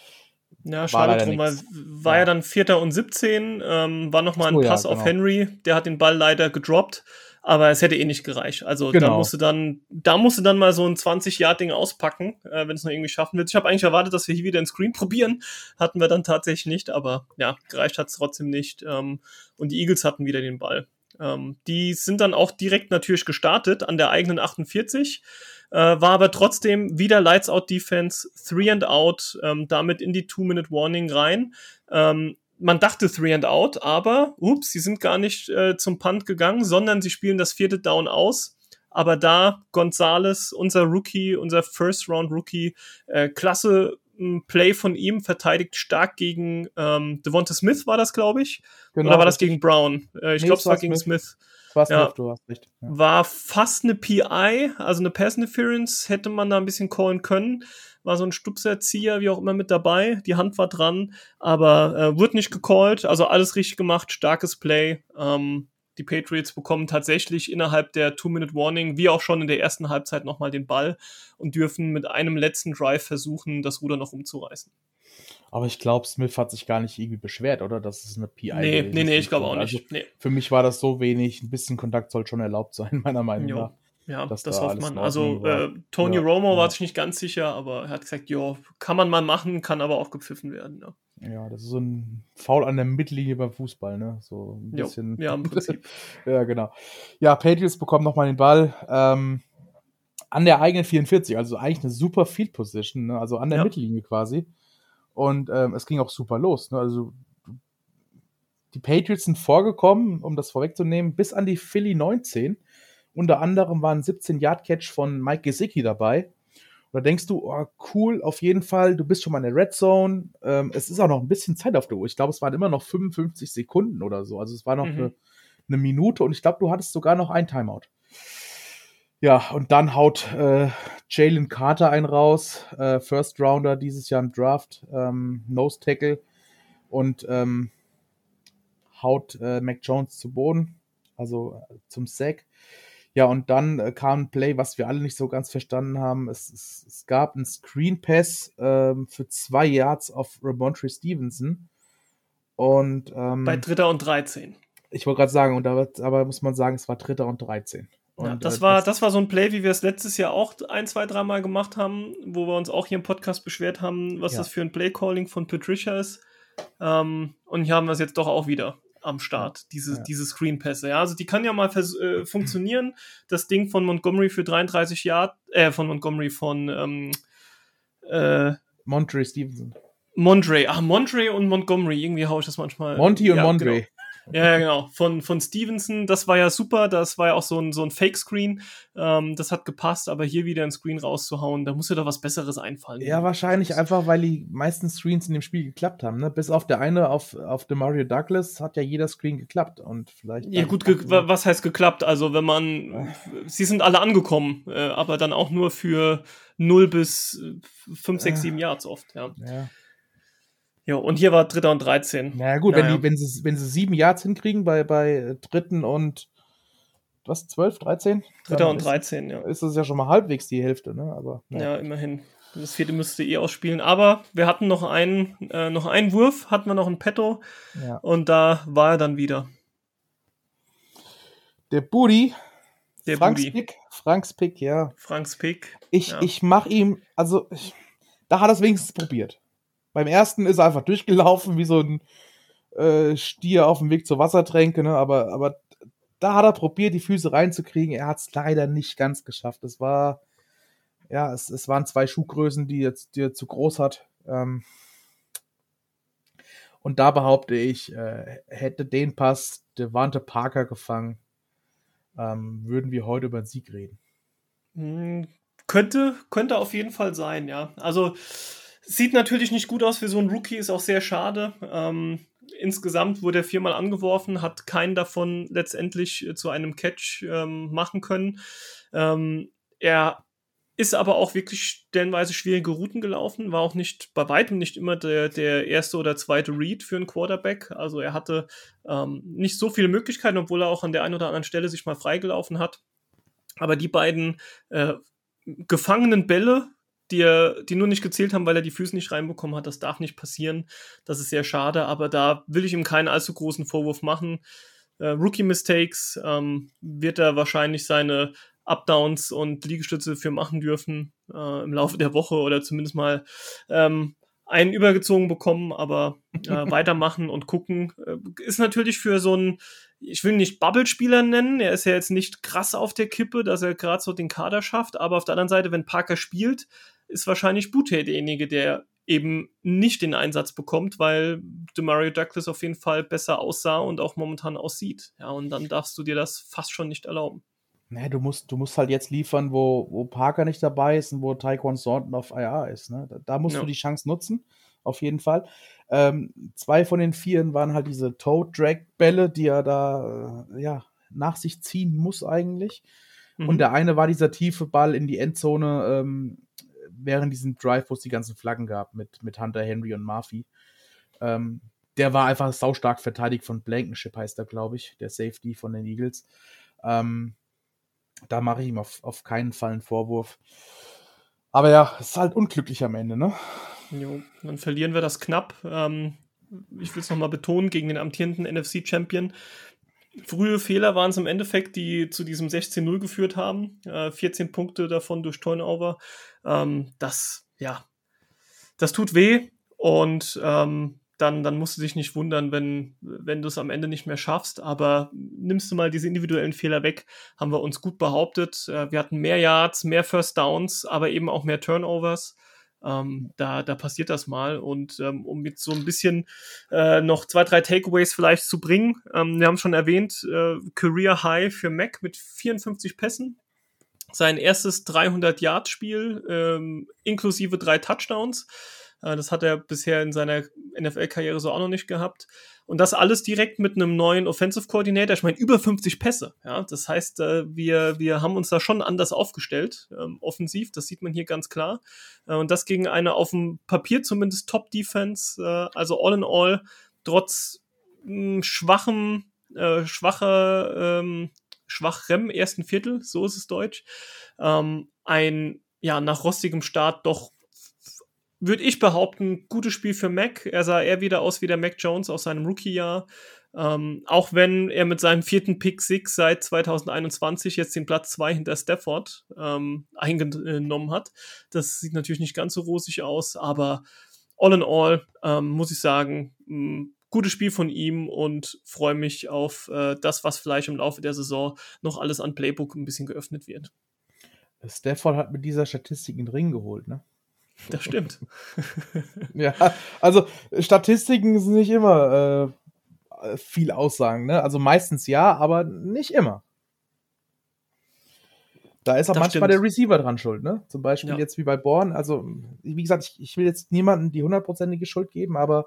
Ja, schade drum, weil war ja. ja dann Vierter und siebzehn, ähm, war nochmal ein so, Pass ja, genau. auf Henry, der hat den Ball leider gedroppt, aber es hätte eh nicht gereicht. Also genau. da musste dann, da musste dann mal so ein zwanzig-Yard-Ding auspacken, äh, wenn es noch irgendwie schaffen wird. Ich habe eigentlich erwartet, dass wir hier wieder einen Screen probieren, hatten wir dann tatsächlich nicht, aber ja, gereicht hat es trotzdem nicht. Ähm, und die Eagles hatten wieder den Ball. Ähm, die sind dann auch direkt natürlich gestartet an der eigenen achtundvierzig, äh, war aber trotzdem wieder Lights-Out-Defense, Three and Out, ähm, damit in die Two-Minute-Warning rein. Ähm, man dachte Three and Out, aber ups, sie sind gar nicht äh, zum Punt gegangen, sondern sie spielen das vierte Down aus. Aber da Gonzalez, unser Rookie, unser First-Round-Rookie, äh, klasse Play von ihm, verteidigt stark gegen ähm, Devonta Smith war das, glaube ich. Genau, oder war das gegen Brown? Äh, ich nee, glaube, es war gegen Smith. Smith. Es war Smith, ja. Du hast recht. Ja. War fast eine P I, also eine Pass Interference, hätte man da ein bisschen callen können. War so ein Stupserzieher, wie auch immer, mit dabei. Die Hand war dran, aber äh, wurde nicht gecallt. Also alles richtig gemacht, starkes Play. Ähm, Die Patriots bekommen tatsächlich innerhalb der Two-Minute-Warning, wie auch schon in der ersten Halbzeit, nochmal den Ball und dürfen mit einem letzten Drive versuchen, das Ruder noch umzureißen. Aber ich glaube, Smith hat sich gar nicht irgendwie beschwert, oder? Das ist eine P I. Nee, nee, nee, ich glaube auch nicht. Also nee. Für mich war das so wenig. Ein bisschen Kontakt soll schon erlaubt sein, meiner Meinung nach. Ja, das da hofft man. Also äh, Tony ja, Romo ja. war sich nicht ganz sicher, aber er hat gesagt, jo, kann man mal machen, kann aber auch gepfiffen werden. Ja. Ja, das ist so ein Foul an der Mittellinie beim Fußball, ne? So ein Jo, bisschen. ja, im Prinzip. Ja, genau. Ja, Patriots bekommen nochmal den Ball ähm, an der eigenen vierundvierzig, also eigentlich eine super Field Position, ne? Also an der Ja. Mittellinie quasi. Und ähm, es ging auch super los, ne? Also die Patriots sind vorgekommen, um das vorwegzunehmen, bis an die Philly neunzehn. Unter anderem war ein siebzehn-Yard-Catch von Mike Gesicki dabei. Und da denkst du, oh, cool, auf jeden Fall, du bist schon mal in der Red Zone. Ähm, es ist auch noch ein bisschen Zeit auf der Uhr. Ich glaube, es waren immer noch fünfundfünfzig Sekunden oder so. Also es war noch Mhm. eine, eine Minute und ich glaube, du hattest sogar noch ein Timeout. Ja, und dann haut äh, Jalen Carter einen raus, äh, First Rounder dieses Jahr im Draft, ähm, Nose Tackle und ähm, haut äh, Mac Jones zu Boden, also äh, zum Sack. Ja, und dann äh, kam ein Play, was wir alle nicht so ganz verstanden haben. Es, es, es gab einen Screen Pass ähm, für zwei Yards auf Ramondre Stevenson. Und ähm, Bei Dritter und dreizehn. Ich wollte gerade sagen, und da wird, aber muss man sagen, es war Dritter und dreizehn. Ja, Und, das, äh, war, das, das war so ein Play, wie wir es letztes Jahr auch ein, zwei, dreimal gemacht haben, wo wir uns auch hier im Podcast beschwert haben, was Ja. das für ein Play-Calling von Patricia ist. Ähm, und hier haben wir es jetzt doch auch wieder am Start, Ja, diese, ja. diese Screen-Pässe. Ja, also die kann ja mal vers- äh, funktionieren. Das Ding von Montgomery für dreiunddreißig Yard, äh, von Montgomery von ähm, äh, Montre Stevenson. Mondre, ah, Mondre und Montgomery, irgendwie haue ich das manchmal. Monty und ja, Mondre. Genau. Ja, ja, genau. Von, von Stevenson, das war ja super, das war ja auch so ein, so ein Fake-Screen. Ähm, das hat gepasst, aber hier wieder ein Screen rauszuhauen, da muss dir doch was Besseres einfallen. Ja, wahrscheinlich einfach, weil die meisten Screens in dem Spiel geklappt haben. Ne? Bis auf der eine auf, auf Demario Douglas hat ja jeder Screen geklappt. Und vielleicht Ja, gut, ge- wa- was heißt geklappt? Also, wenn man, sie sind alle angekommen, äh, aber dann auch nur für null bis fünf, sechs, sieben Yards oft, ja. Ja. Ja, und hier war Dritter und dreizehn. Na gut, naja. wenn, die, wenn, sie, wenn sie sieben Yards hinkriegen bei, bei dritten und was, zwölf, dreizehn? Dritter und ist, dreizehn, ja. Ist das ja schon mal halbwegs die Hälfte, ne? Aber, Ja, ja. immerhin. Das vierte müsste eh ausspielen. Aber wir hatten noch einen, äh, noch einen Wurf, hatten wir noch ein Petto. Ja. Und da war er dann wieder. Der Booty. Der Franks Booty. Pick. Franks Pick, ja. Franks Pick. Ich, ja. ich mach ihm, also, ich, da hat er es wenigstens probiert. Beim ersten ist er einfach durchgelaufen, wie so ein äh, Stier auf dem Weg zur Wassertränke, ne? Aber, aber da hat er probiert, die Füße reinzukriegen. Er hat es leider nicht ganz geschafft. Es war, ja, es, es waren zwei Schuhgrößen, die, jetzt, die er zu groß hat. Ähm, und da behaupte ich, äh, hätte den Pass Devante Parker gefangen, ähm, würden wir heute über den Sieg reden. Hm, könnte, könnte auf jeden Fall sein, ja. Also sieht natürlich nicht gut aus für so einen Rookie, ist auch sehr schade. Ähm, insgesamt wurde er viermal angeworfen, hat keinen davon letztendlich äh, zu einem Catch ähm, machen können. Ähm, er ist aber auch wirklich stellenweise schwierige Routen gelaufen, war auch nicht bei weitem nicht immer der, der erste oder zweite Read für einen Quarterback. Also er hatte ähm, nicht so viele Möglichkeiten, obwohl er auch an der einen oder anderen Stelle sich mal freigelaufen hat. Aber die beiden äh, gefangenen Bälle, die, er, die nur nicht gezählt haben, weil er die Füße nicht reinbekommen hat, das darf nicht passieren. Das ist sehr schade, aber da will ich ihm keinen allzu großen Vorwurf machen. Äh, Rookie-Mistakes ähm, wird er wahrscheinlich seine Updowns und Liegestütze für machen dürfen äh, im Laufe der Woche oder zumindest mal ähm, einen übergezogen bekommen, aber äh, weitermachen und gucken. Äh, ist natürlich für so einen, ich will ihn nicht Bubble-Spieler nennen, er ist ja jetzt nicht krass auf der Kippe, dass er gerade so den Kader schafft, aber auf der anderen Seite, wenn Parker spielt, ist wahrscheinlich Boutte derjenige, der eben nicht den Einsatz bekommt, weil Demario Douglas auf jeden Fall besser aussah und auch momentan aussieht. Ja, und dann darfst du dir das fast schon nicht erlauben. Nee, du musst, du musst halt jetzt liefern, wo, wo Parker nicht dabei ist und wo Tyquan Thornton auf I R ist. Ne? Da, da musst Ja. du die Chance nutzen, auf jeden Fall. Ähm, zwei von den Vieren waren halt diese Toe-Drag-Bälle, die er da äh, ja, nach sich ziehen muss eigentlich. Mhm. Und der eine war dieser tiefe Ball in die Endzone ähm, während diesem Drive, wo es die ganzen Flaggen gab mit, mit Hunter Henry und Murphy. Ähm, der war einfach saustark verteidigt von Blankenship, heißt er, glaube ich, der Safety von den Eagles. Ähm, Da mache ich ihm auf, auf keinen Fall einen Vorwurf. Aber ja, es ist halt unglücklich am Ende, ne? Jo, dann verlieren wir das knapp. Ähm, ich will es nochmal betonen, gegen den amtierenden N F C-Champion. Frühe Fehler waren es im Endeffekt, die zu diesem sechzehn null geführt haben. Äh, vierzehn Punkte davon durch Turnover. Ähm, das, ja, das tut weh. Und ähm, dann, dann musst du dich nicht wundern, wenn, wenn du es am Ende nicht mehr schaffst. Aber nimmst du mal diese individuellen Fehler weg, haben wir uns gut behauptet. Äh, wir hatten mehr Yards, mehr First Downs, aber eben auch mehr Turnovers. Ähm, da, da passiert das mal. Und ähm, um jetzt so ein bisschen äh, noch zwei, drei Takeaways vielleicht zu bringen. Ähm, wir haben schon erwähnt, äh, Career High für Mac mit vierundfünfzig Pässen. Sein erstes dreihundert-Yard-Spiel, ähm, inklusive drei Touchdowns. Äh, das hat er bisher in seiner N F L-Karriere so auch noch nicht gehabt. Und das alles direkt mit einem neuen Offensive Coordinator. Ich meine, über fünfzig Pässe. Ja? Das heißt, äh, wir, wir haben uns da schon anders aufgestellt, ähm, offensiv. Das sieht man hier ganz klar. Äh, und das gegen eine auf dem Papier zumindest Top-Defense. Äh, also all in all, trotz mh, schwachem, äh, schwacher, ähm, schwachem ersten Viertel, so ist es deutsch, ähm, ein, ja, nach rostigem Start doch, würde ich behaupten, gutes Spiel für Mac. Er sah eher wieder aus wie der Mac Jones aus seinem Rookie-Jahr. Ähm, auch wenn er mit seinem vierten Pick sechs seit zwanzig einundzwanzig jetzt den Platz zwei hinter Stafford ähm, eingenommen hat. Das sieht natürlich nicht ganz so rosig aus, aber all in all ähm, muss ich sagen, mh, gutes Spiel von ihm und freue mich auf äh, das, was vielleicht im Laufe der Saison noch alles an Playbook ein bisschen geöffnet wird. Stafford hat mit dieser Statistik einen Ring geholt, ne? Das stimmt. Ja, also Statistiken sind nicht immer äh, viel Aussagen, ne? Also meistens ja, aber nicht immer. Da ist auch Das manchmal stimmt. der Receiver dran schuld, ne? Zum Beispiel Ja. jetzt wie bei Bourne. Also, wie gesagt, ich, ich will jetzt niemandem die hundertprozentige Schuld geben, aber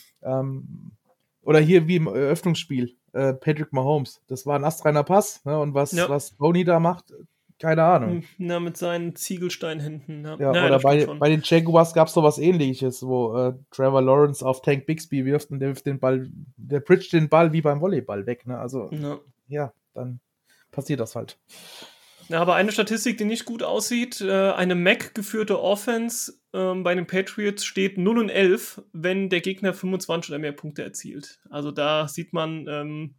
ähm, oder hier wie im Eröffnungsspiel, äh, Patrick Mahomes. Das war ein astreiner Pass, ne? Und was, Ja. was Tony da macht, keine Ahnung. Na, mit seinen Ziegelsteinhänden. Ja, Ja, naja, oder das stimmt bei, schon. bei den Jaguars gab es sowas ähnliches, wo äh, Trevor Lawrence auf Tank Bixby wirft und der wirft den Ball, der bridgt den Ball wie beim Volleyball weg, ne? Also, Ja. ja, dann passiert das halt. Ja, aber eine Statistik, die nicht gut aussieht, äh, eine Mac-geführte Offense ähm, bei den Patriots steht null und elf, wenn der Gegner fünfundzwanzig oder mehr Punkte erzielt. Also da sieht man, ähm,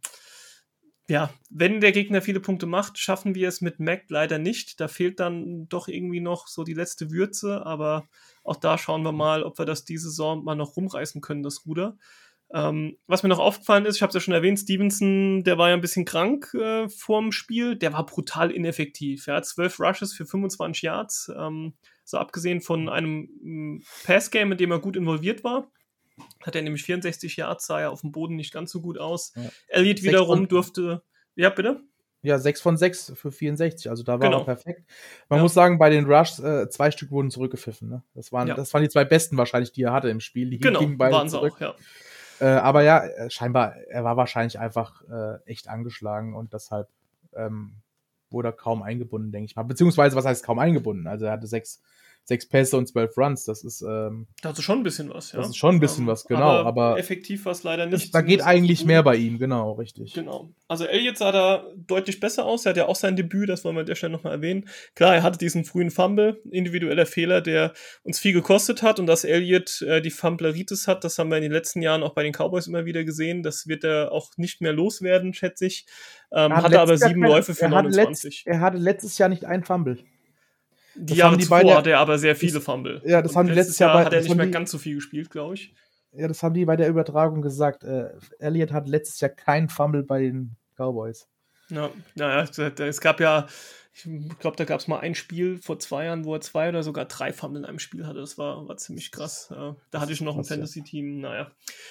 ja, wenn der Gegner viele Punkte macht, schaffen wir es mit Mac leider nicht. Da fehlt dann doch irgendwie noch so die letzte Würze, aber auch da schauen wir mal, ob wir das diese Saison mal noch rumreißen können, das Ruder. Ähm, was mir noch aufgefallen ist, ich habe es ja schon erwähnt, Stevenson, der war ja ein bisschen krank äh, vorm Spiel, der war brutal ineffektiv. Er hat zwölf Rushes für fünfundzwanzig Yards, ähm, so abgesehen von einem m, Passgame, in dem er gut involviert war. Hat er nämlich vierundsechzig Yards, sah ja auf dem Boden nicht ganz so gut aus. Ja. Elliott Sechs wiederum von- durfte, ja bitte? Ja, sechs von sechs für vierundsechzig, also da war Genau. er perfekt. Man Ja. muss sagen, bei den Rushs, äh, zwei Stück wurden zurückgepfiffen, ne? Das waren, Ja. das waren die zwei besten wahrscheinlich, die er hatte im Spiel. Die Genau, gingen beide waren sie zurück. auch, ja. Äh, aber ja, äh, scheinbar, er war wahrscheinlich einfach äh, echt angeschlagen und deshalb ähm, wurde er kaum eingebunden, denke ich mal. Beziehungsweise, was heißt kaum eingebunden? Also er hatte sechs, sechs Pässe und zwölf Runs. Das ist, ähm, Da hast du schon ein bisschen was, ja. das ist schon ein bisschen Ähm, was, genau. Aber, Aber effektiv war es leider das, nicht. da geht zumindest auf dem eigentlich Boden. mehr bei ihm, genau, richtig. Genau. Also Elliott sah da deutlich besser aus. Er hat ja auch sein Debüt, das wollen wir an der Stelle nochmal erwähnen. Klar, er hatte diesen frühen Fumble, individueller Fehler, der uns viel gekostet hat. Und dass Elliott äh, die Fumbleritis hat, das haben wir in den letzten Jahren auch bei den Cowboys immer wieder gesehen. Das wird er auch nicht mehr loswerden, schätze ich. Ähm, Er hatte aber letztes Jahr sieben keine- Läufe für er hatte neunundzwanzig. Letzt, er hatte letztes Jahr nicht ein Fumble. Die das Jahre haben die zuvor beide- hatte er aber sehr viele das- Fumble. ja, das Und haben die letztes letztes Jahr Jahr bei- hat er das nicht haben mehr die- ganz so viel gespielt, glaube ich. Ja, das haben die bei der Übertragung gesagt. Äh, Elliott hat letztes Jahr kein Fumble bei den Cowboys. Ja, naja, es- es gab ja, ich glaube, da gab es mal ein Spiel vor zwei Jahren, wo er zwei oder sogar drei Fumble in einem Spiel hatte. Das war, war ziemlich krass. Äh, Da hatte ich noch ein Krass, ja. Fantasy-Team, naja.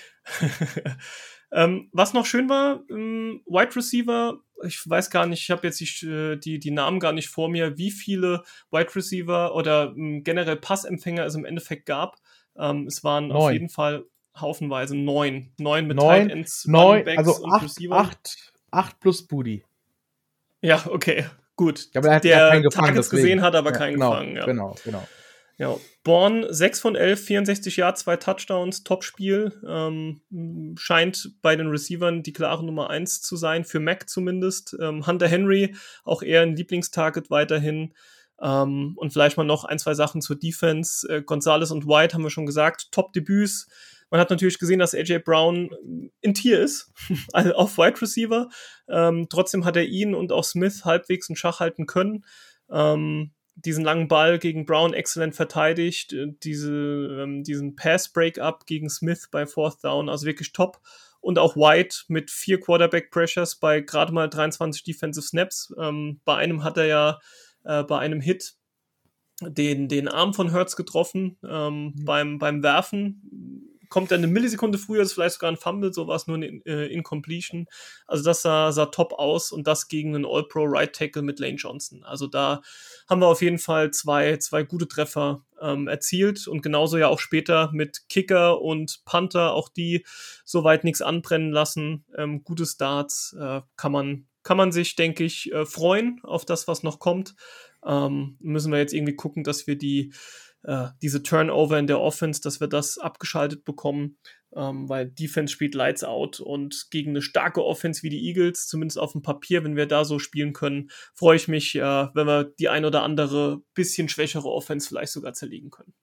ähm, was noch schön war, ähm, Wide Receiver, ich weiß gar nicht, ich habe jetzt die, äh, die, die Namen gar nicht vor mir, wie viele Wide Receiver oder ähm, generell Passempfänger es im Endeffekt gab. Ähm, es waren auf Neun. jeden Fall haufenweise neun. Neun mit Neun, Tight Ends, Neun, Running Backs also und acht, Receiver. acht, acht plus Booty. Ja, okay, gut. Ja, aber er hat der ja keinen gefangen, Targets deswegen. gesehen hat, aber Ja, keinen genau, gefangen. Ja. Genau, genau. Ja. Bourne sechs von elf, vierundsechzig Yards, zwei Touchdowns, Top-Spiel. Ähm, scheint bei den Receivern die klare Nummer eins zu sein, für Mac zumindest. Ähm, Hunter Henry, auch eher ein Lieblingstarget weiterhin. Ähm, und vielleicht mal noch ein, zwei Sachen zur Defense. Äh, Gonzalez und White haben wir schon gesagt, Top-Debüts. Man hat natürlich gesehen, dass A J Brown in Tier ist, also auf Wide Receiver. Ähm, trotzdem hat er ihn und auch Smith halbwegs in Schach halten können. Ähm, diesen langen Ball gegen Brown exzellent verteidigt, diese, ähm, diesen Pass-Break-Up gegen Smith bei Fourth Down, also wirklich top. Und auch White mit vier Quarterback-Pressures bei gerade mal dreiundzwanzig Defensive Snaps. Ähm, bei einem hat er ja äh, bei einem Hit den, den Arm von Hurts getroffen, ähm, mhm. beim, beim Werfen. Kommt er eine Millisekunde früher, ist vielleicht sogar ein Fumble, so war es nur eine äh, Incompletion. Also das sah, sah top aus und das gegen einen All-Pro Right Tackle mit Lane Johnson. Also da haben wir auf jeden Fall zwei, zwei gute Treffer ähm, erzielt und genauso ja auch später mit Kicker und Panther, auch die soweit nichts anbrennen lassen. Ähm, gute Starts, äh, kann man, kann man sich, denke ich, äh, freuen auf das, was noch kommt. Ähm, müssen wir jetzt irgendwie gucken, dass wir die Uh, diese Turnover in der Offense, dass wir das abgeschaltet bekommen, ähm, weil Defense spielt Lights out und gegen eine starke Offense wie die Eagles, zumindest auf dem Papier, wenn wir da so spielen können, freue ich mich, äh, wenn wir die ein oder andere bisschen schwächere Offense vielleicht sogar zerlegen können.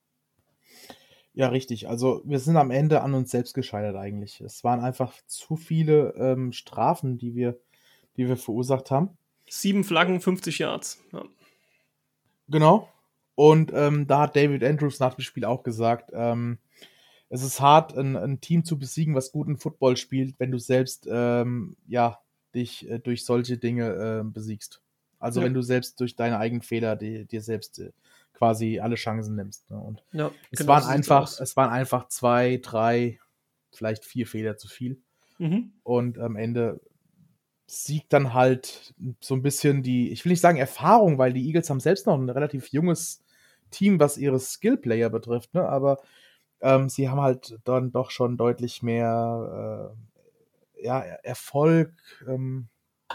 Ja, richtig. Also wir sind am Ende an uns selbst gescheitert eigentlich. Es waren einfach zu viele ähm, Strafen, die wir, die wir verursacht haben. Sieben Flaggen, fünfzig Yards. Ja. Genau. Und ähm, da hat David Andrews nach dem Spiel auch gesagt, ähm, es ist hart, ein, ein Team zu besiegen, was guten Football spielt, wenn du selbst ähm, ja, dich äh, durch solche Dinge äh, besiegst. Also ja. wenn du selbst durch deine eigenen Fehler die, dir selbst äh, quasi alle Chancen nimmst. Ne? Und ja, es, genau waren so einfach, es waren einfach zwei, drei, vielleicht vier Fehler zu viel. Mhm. Und am Ende siegt dann halt so ein bisschen die, ich will nicht sagen Erfahrung, weil die Eagles haben selbst noch ein relativ junges Team, was ihre Skill-Player betrifft, ne? Aber ähm, sie haben halt dann doch schon deutlich mehr äh, ja, Erfolg ähm,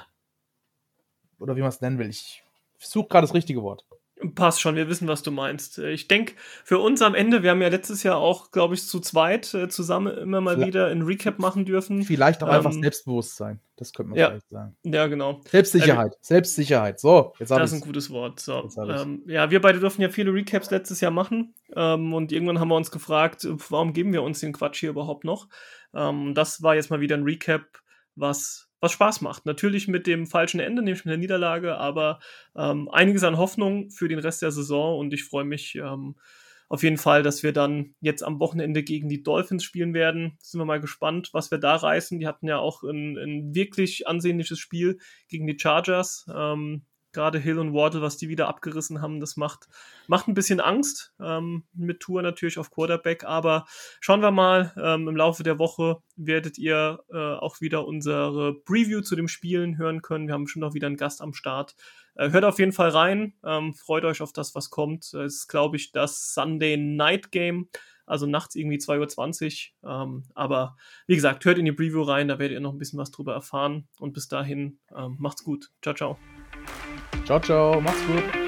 oder wie man es nennen will. Ich suche gerade das richtige Wort. Passt schon, wir wissen, was du meinst. Ich denke, für uns am Ende, wir haben ja letztes Jahr auch, glaube ich, zu zweit äh, zusammen immer mal vielleicht, wieder ein Recap machen dürfen. Vielleicht auch ähm, einfach Selbstbewusstsein, das könnte man ja, vielleicht sagen. Ja, genau. Selbstsicherheit, äh, Selbstsicherheit. So, jetzt habe ich Das ist ein gutes Wort. So, ähm, ja, wir beide durften ja viele Recaps letztes Jahr machen ähm, und irgendwann haben wir uns gefragt, warum geben wir uns den Quatsch hier überhaupt noch? Ähm, das war jetzt mal wieder ein Recap, was was Spaß macht. Natürlich mit dem falschen Ende, nämlich mit der Niederlage, aber ähm, einiges an Hoffnung für den Rest der Saison und ich freue mich ähm, auf jeden Fall, dass wir dann jetzt am Wochenende gegen die Dolphins spielen werden. Sind wir mal gespannt, was wir da reißen. Die hatten ja auch ein, ein wirklich ansehnliches Spiel gegen die Chargers. Ähm, Gerade Hill und Wardle, was die wieder abgerissen haben, das macht, macht ein bisschen Angst. Ähm, mit Tour natürlich auf Quarterback, aber schauen wir mal. Ähm, im Laufe der Woche werdet ihr äh, auch wieder unsere Preview zu den Spielen hören können. Wir haben schon noch wieder einen Gast am Start. Äh, hört auf jeden Fall rein. Ähm, freut euch auf das, was kommt. Es ist, glaube ich, das Sunday Night Game. Also nachts irgendwie zwei Uhr zwanzig. Ähm, aber wie gesagt, hört in die Preview rein. Da werdet ihr noch ein bisschen was drüber erfahren. Und bis dahin, ähm, macht's gut. Ciao, ciao. Ciao, ciao, mach's gut.